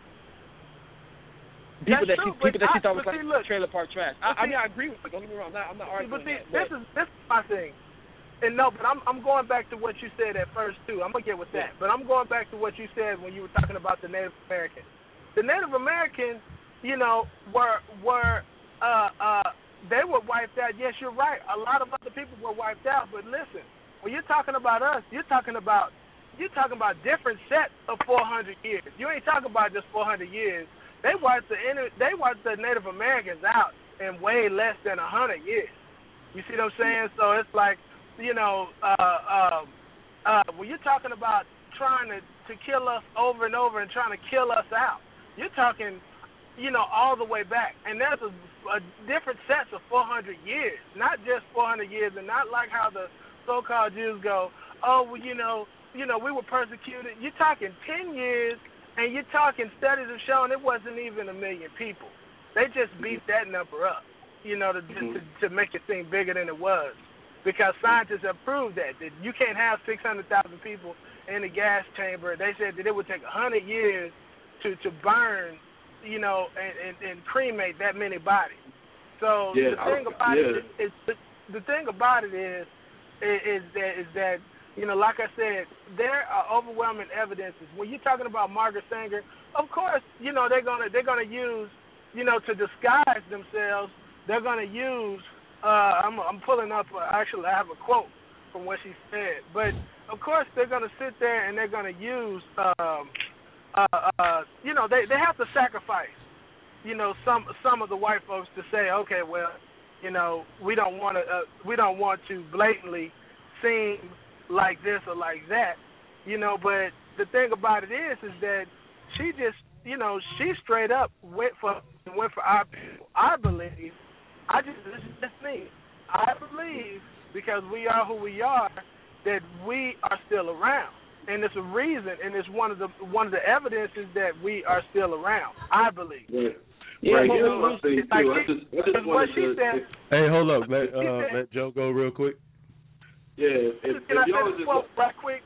people That's that she true, people that she I, thought was see, like look, trailer park trash. I, see, I mean, I agree with you. Don't get me wrong. I'm not, I'm not arguing. But see, that, this but. is this is my thing. And no, but I'm I'm going back to what you said at first too. I'm gonna get with that, but I'm going back to what you said when you were talking about the Native Americans. The Native Americans, you know, were were uh uh they were wiped out. Yes, you're right. A lot of other people were wiped out. But listen, when you're talking about us, you're talking about you're talking about different sets of four hundred years. You ain't talking about just four hundred years. They wiped the they wiped the Native Americans out in way less than a hundred years. You see what I'm saying? So it's like, you know, uh, uh, uh, when you're talking about trying to, to kill us over and over and trying to kill us out, you're talking, you know, all the way back. And there's a, a different sets of four hundred years, not just four hundred years, and not like how the so-called Jews go, oh, well, you know, you know, we were persecuted. You're talking ten years, and you're talking studies have shown it wasn't even a million people. They just beat that number up, you know, to, to, to make it seem bigger than it was. Because scientists have proved that, that you can't have six hundred thousand people in a gas chamber. They said that it would take one hundred years to, to burn, you know, and, and, and cremate that many bodies. So yeah, the thing I, about yeah. it is, the, the thing about it is, is that, is that, you know, like I said, there are overwhelming evidences. When you're talking about Margaret Sanger, of course, you know, they're gonna they're gonna use, you know, to disguise themselves. They're gonna use. Uh, I'm, I'm pulling up, uh, actually, I have a quote from what she said. But, of course, they're going to sit there and they're going to use, um, uh, uh, you know, they, they have to sacrifice, you know, some some of the white folks to say, okay, well, you know, we don't want to uh, we don't want to blatantly seem like this or like that, you know. But the thing about it is, is that she just, you know, she straight up went for went for our people. I believe. I just, this is just me. I believe, because we are who we are, that we are still around, and it's a reason, and it's one of the one of the evidences that we are still around. I believe. Right. Yeah, right. you know, That's my thing too. like I just, I just what wanted she to. said. Hey, hold up. Let uh, let Joe go real quick. Yeah. If, if, Can I if y'all say just quote right quick?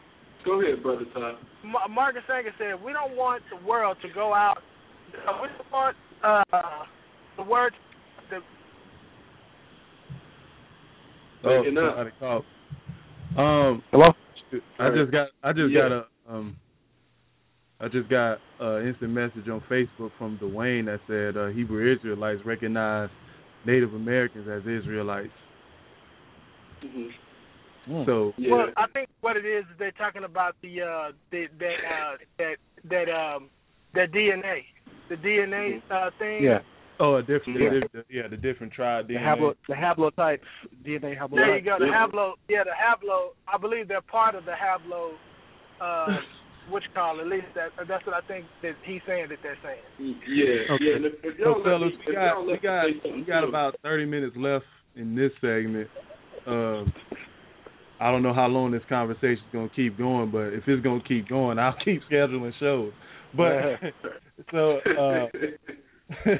Go ahead, brother Todd. Ma- Margaret Sanger said, "We don't want the world to go out. Uh, we don't want uh, the word." The, Oh, Breaking up. somebody called. Um, Hello? I just got I just Yeah. got a um I just got an instant message on Facebook from Dwayne that said uh, Hebrew Israelites recognize Native Americans as Israelites. Mm-hmm. So Yeah. Well, I think what it is is they're talking about the uh, the, that uh, that that um that D N A, the D N A uh, thing. Yeah. oh, a different Yeah. the, yeah the different tribe D The, N A. hablo, the haplotypes, D N A haplotypes. There you go. The Yeah. hablo, yeah, the hablo. I believe they're part of the hablo. Uh, what you call it? At least that that's what I think that he's saying that they're saying. Yeah. Okay. Yeah. And if, if So y'all fellas, let me, we if got y'all we let me got say something we got too. about thirty minutes left in this segment. Um, I don't know how long this conversation is gonna keep going, but if it's gonna keep going, I'll keep scheduling shows. But so uh,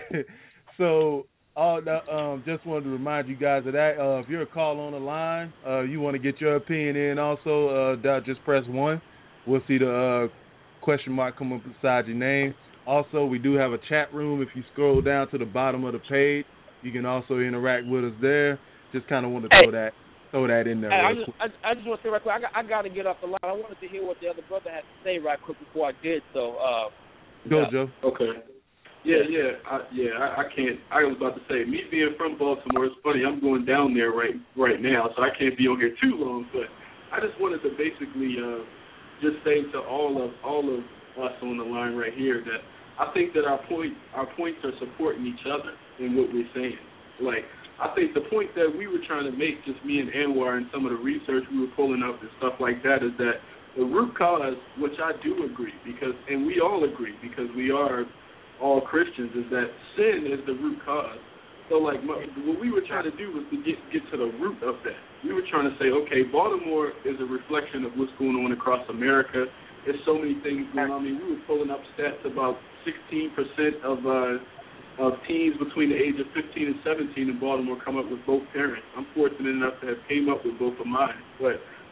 so all the, um, just wanted to remind you guys of that. Uh, if you're a call on the line, uh, you want to get your opinion in, also uh, just press one. We'll see the uh, question mark come up beside your name. Also, we do have a chat room. If you scroll down to the bottom of the page, you can also interact with us there. Just kind of want to throw that throw that in there. Hey, I real just, quick. I, I just want to say right quick, I got, I got to get off the line. I wanted to hear what the other brother had to say right quick before I did. So, uh, Go, yeah. Joe. Okay. Yeah, yeah, I, yeah. I, I can't. I was about to say, me being from Baltimore, it's funny. I'm going down there right right now, so I can't be on here too long. But I just wanted to basically uh, just say to all of all of us on the line right here that I think that our point our points are supporting each other in what we're saying. Like, I think the point that we were trying to make, just me and Anwar, and some of the research we were pulling up and stuff like that, is that the root cause, which I do agree, because, and we all agree, because we are all Christians, is that sin is the root cause. So, like, my, what we were trying to do was to get get to the root of that. We were trying to say, okay, Baltimore is a reflection of what's going on across America. There's so many things going on. I mean, we were pulling up stats about sixteen percent of uh, of teens between the age of fifteen and seventeen in Baltimore come up with both parents. I'm fortunate enough to have came up with both of mine. But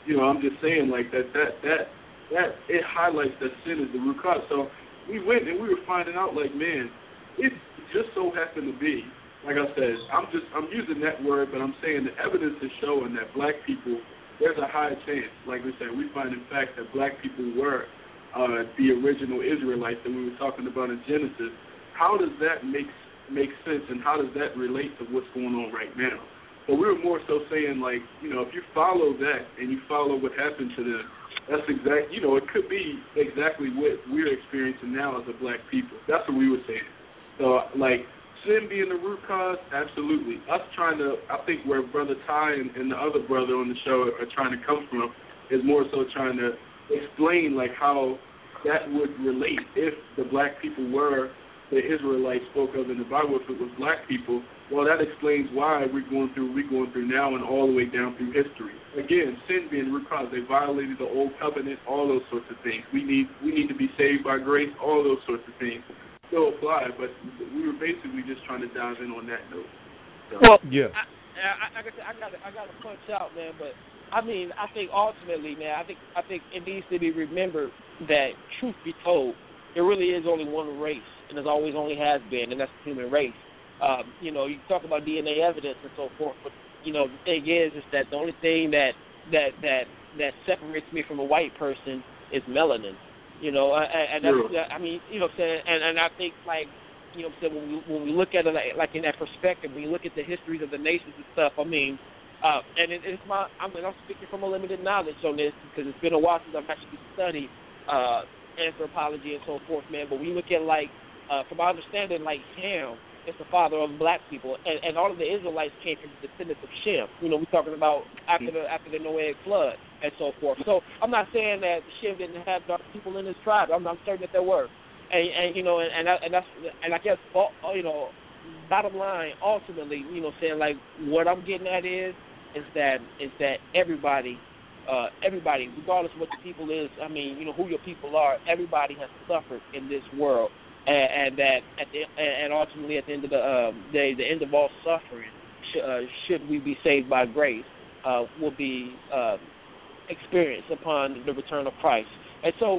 you know, I'm just saying like that that that that it highlights that sin is the root cause. So we went and we were finding out like, man, it just so happened to be, like I said, I'm just I'm using that word, but I'm saying the evidence is showing that black people, there's a high chance, like we said, we find in fact that black people were uh, the original Israelites that we were talking about in Genesis. How does that make make sense, and how does that relate to what's going on right now? But we were more so saying, like, you know, if you follow that and you follow what happened to them, that's exact. You know, it could be exactly what we're experiencing now as a black people. That's what we were saying. So, like, sin being the root cause, absolutely. Us trying to, I think where Brother Ty and, and the other brother on the show are trying to come from is more so trying to explain, like, how that would relate if the black people were the Israelites spoke of in the Bible. If it was black people, well, that explains why we're going through we're going through now and all the way down through history. Again, sin being root cause, they violated the old covenant, all those sorts of things. We need we need to be saved by grace, all those sorts of things still apply. But we were basically just trying to dive in on that note. So. Well, yeah, I, I, I, I got I got to punch out, man. But I mean, I think ultimately, man, I think I think it needs to be remembered that, truth be told, there really is only one race, and there's always only has been, and that's the human race. Um, you know, you talk about D N A evidence and so forth, but you know, the thing is, is that the only thing that that that that separates me from a white person is melanin. You know, and, and that's, True. I mean, you know, what I'm saying, and and I think like, you know, what I'm saying, when we when we look at it like, like in that perspective, when you look at the histories of the nations and stuff, I mean, uh, and it, it's my, I mean, I'm speaking from a limited knowledge on this because it's been a while since I've actually studied uh, anthropology and so forth, man. But when you look at like, uh, from my understanding, like Ham is the father of black people, and, and all of the Israelites came from the descendants of Shem. You know, we're talking about after the after the Noahic flood and so forth. So I'm not saying that Shem didn't have dark people in his tribe. I'm, I'm certain that there were, and, and you know, and and, I, and that's and I guess you know, bottom line, ultimately, you know, saying like what I'm getting at is is that is that everybody. Uh, everybody, regardless of what the people is, I mean, you know, who your people are, everybody has suffered in this world, and, and that at the and ultimately at the end of the um, day, the end of all suffering, sh- uh, should we be saved by grace, uh, will be uh, experienced upon the return of Christ. And so,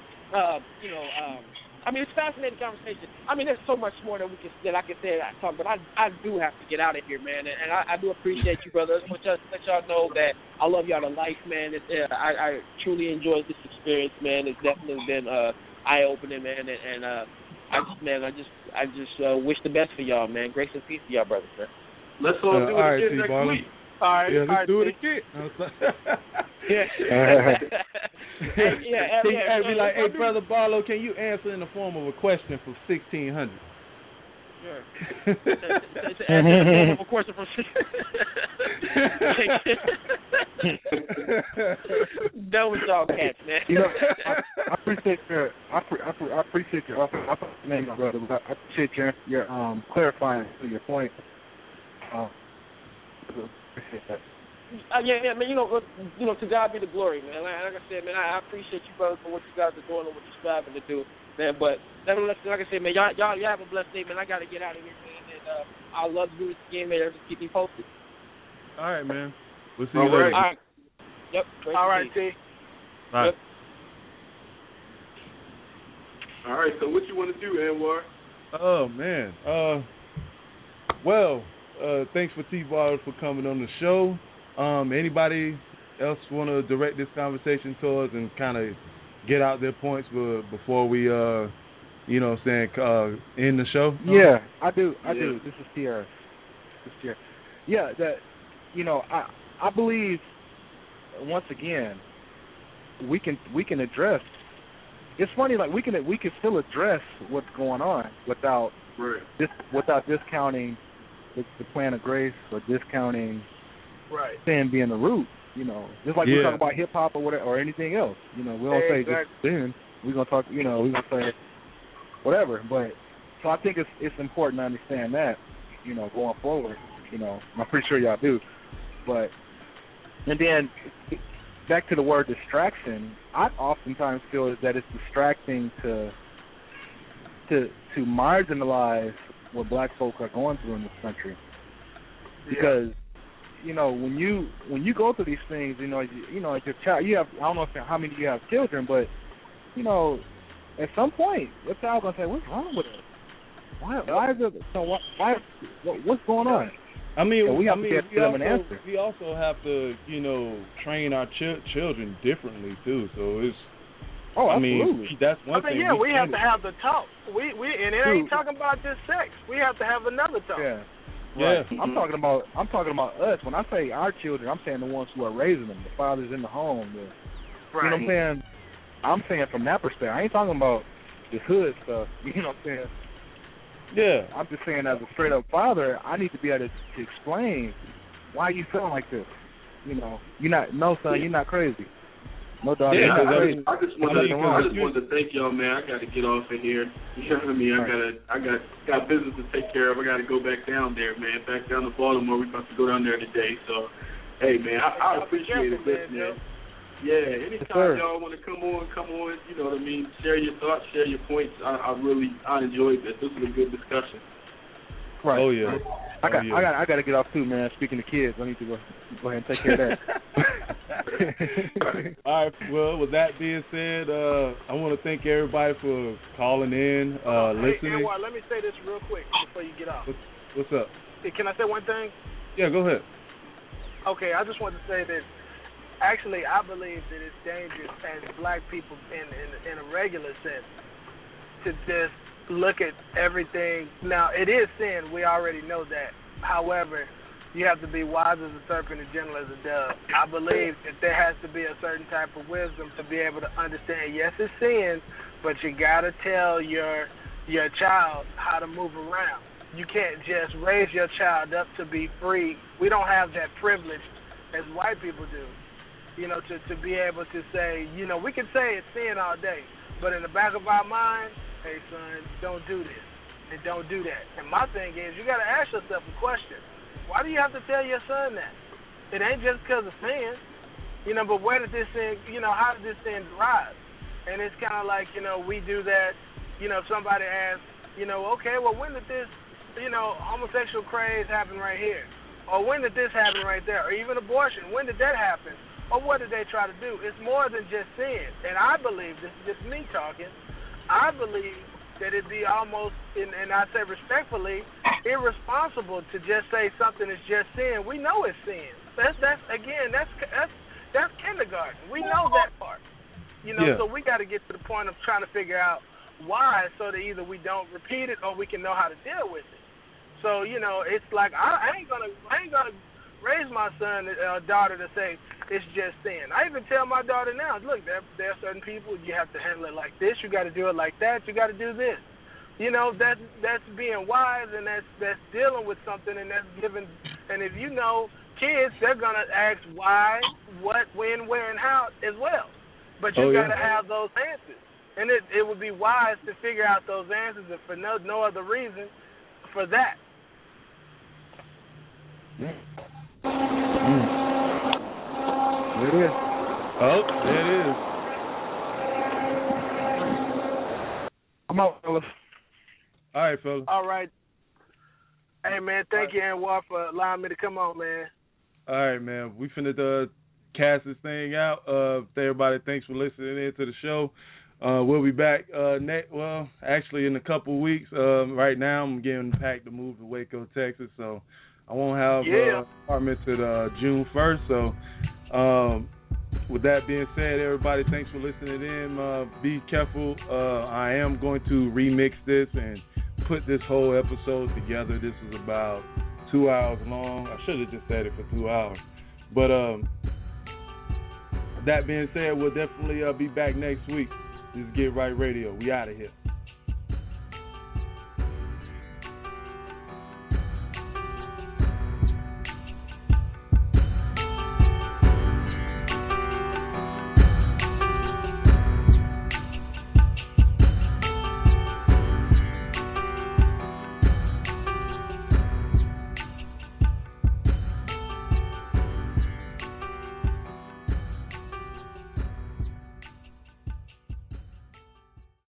uh, you know, um, I mean, it's a fascinating conversation. I mean, there's so much more that we can that I can say that I talk, but I I do have to get out of here, man. And, and I, I do appreciate you, brothers. I want to let y'all know that I love y'all to life, man. It's, uh, I I truly enjoyed this experience, man. It's definitely been uh, eye opening, man. And, and uh, I just, man, I just I just uh, wish the best for y'all, man. Grace and peace to y'all, brothers, man. Let's all Uh, do it all right, again next T-Baller. week. All right, Yeah, all let's right, do it see. again. Yeah. Hey, yeah, hey, yeah, hey, be yeah, like, yeah, hey, brother Barlow, can you answer in the form of a question for sixteen hundred? Sure. It's an answer in the form of a question from Done with y'all cats, man. You know, I, I appreciate your, I, pre, I, pre, I appreciate your, I, I, I, name, my brother, but I appreciate your, your um clarifying to your point. Um, appreciate that. Uh, yeah, yeah, man. You know, uh, you know, to God be the glory, man. Like, like I said, man, I, I appreciate you, brothers, for what you guys are doing and what you're striving to do, man. But nevertheless, like I said, man, y'all, y'all, y'all have a blessed day, man. I got to get out of here, man. And uh, I love to do this again, man. Just keep me posted. All right, man. We'll see All you right. later. All right. Yep. All right, T. All right. Yep. All right. So what you want to do, Anwar? Oh man. Uh, well, uh, thanks for T-Ball for coming on the show. Um, anybody else want to direct this conversation to us and kind of get out their points be- before we, uh, you know, what I'm saying, uh, end the show? Yeah, I do. I Yeah. do. This is Tierra. This is Tierra. Yeah, that you know, I I believe once again we can we can address. It's funny, like we can we can still address what's going on without Right. dis, without discounting the, the plan of grace or discounting Right. sin being the root. You know, just like we Yeah. talk about hip hop or whatever or anything else. You know, we don't say just Exactly. sin. We're gonna talk. You know, we're gonna say whatever. But so I think it's it's important to understand that. You know, going forward. You know, I'm pretty sure y'all do. But and then back to the word distraction, I oftentimes feel is that it's distracting to to to marginalize what black folk are going through in this country. Because you know, when you when you go through these things, you know, you, you know, as your child, you have I don't know if how many you have children, but you know, at some point, your child gonna say, "What's wrong with it? Why? Why is it? So why? why what, what's going on?" I mean, so we have I to mean, get we them an also, answer. we also have to, you know, train our ch- children differently too. So it's. Oh, I absolutely. mean, that's one I mean, thing. yeah, we, we have to have the talk. We we and it ain't talking about just sex. We have to have another talk. Yeah. Yeah. Right. I'm talking about I'm talking about us. When I say our children, I'm saying the ones who are raising them, the fathers in the home. The, Right. You know what I'm saying? I'm saying from that perspective. I ain't talking about this hood stuff. You know what I'm saying? Yeah. I'm just saying as a straight up father, I need to be able to, to explain why you feeling like this. You know, you're not no son, you're not crazy. No daughter, Yeah, you're not I, crazy. I just want to, I mean, I just wanted to thank y'all, man. I got to get off of here. You know what I mean? I got I got got business to take care of. I got to go back down there, man. Back down to Baltimore. We're about to go down there today. So, hey, man, I, I appreciate it, this, man. Yeah, anytime y'all want to come on, come on. You know what I mean? Share your thoughts, share your points. I, I really, I enjoyed this. This was a good discussion. Right. Oh yeah. I got, oh, yeah. I got, I got to get off too, man. Speaking of kids, I need to go, go ahead and take care of that. All right. Well, with that being said, uh, I want to thank everybody for calling in, uh, hey, listening. Anwar, let me say this real quick before you get off. What's, what's up? Hey, can I say one thing? Yeah, go ahead. Okay, I just want to say that actually I believe that it's dangerous as black people in in, in a regular sense to just look at everything. Now, it is sin. We already know that. However, you have to be wise as a serpent and gentle as a dove. I believe that there has to be a certain type of wisdom to be able to understand, yes, it's sin, but you got to tell your your child how to move around. You can't just raise your child up to be free. We don't have that privilege as white people do, you know, to, to be able to say, you know, we can say it's sin all day, but in the back of our mind, hey, son, don't do this, and don't do that. And my thing is, you got to ask yourself a question. Why do you have to tell your son that? It ain't just because of sin, you know, but where did this sin, you know, how did this sin rise? And it's kind of like, you know, we do that, you know, if somebody asks, you know, okay, well, when did this, you know, homosexual craze happen right here? Or when did this happen right there? Or even abortion, when did that happen? Or what did they try to do? It's more than just sin. And I believe, this is just me talking, I believe that it'd be almost, and, and I say respectfully, irresponsible to just say something is just sin. We know it's sin. That's that's again, that's that's that's kindergarten. We know that part. You know, yeah. So we got to get to the point of trying to figure out why, so that either we don't repeat it or we can know how to deal with it. So you know, it's like I, I ain't gonna I ain't gonna raise my son or uh, daughter to say it's just sin. I even tell my daughter now, look, there, there are certain people, you have to handle it like this, you got to do it like that, you got to do this. You know, that's that's being wise, and that's that's dealing with something, and that's giving. And if you know kids, they're gonna ask why, what, when, where, and how as well. But you oh, got to yeah. have those answers, and it it would be wise to figure out those answers, if for no no other reason, for that. Yeah. Mm. There it is. Oh, there it is. I'm out, fellas. All right, fellas. All right. Hey, man, thank you, Anwar, for allowing me to come on, man. All right, man. We finna uh, cast this thing out. Uh, everybody, thanks for listening in to the show. Uh, we'll be back uh, next. Well, actually, in a couple of weeks. Uh, right now, I'm getting packed to move to Waco, Texas, so I won't have yeah. uh, apartment till uh, June first. So, um, with that being said, everybody, thanks for listening in. Uh, be careful. Uh, I am going to remix this and put this whole episode together. This is about two hours long. I should have just said it for two hours. But um, that being said, we'll definitely uh, be back next week. This is Get Right Radio. We out of here.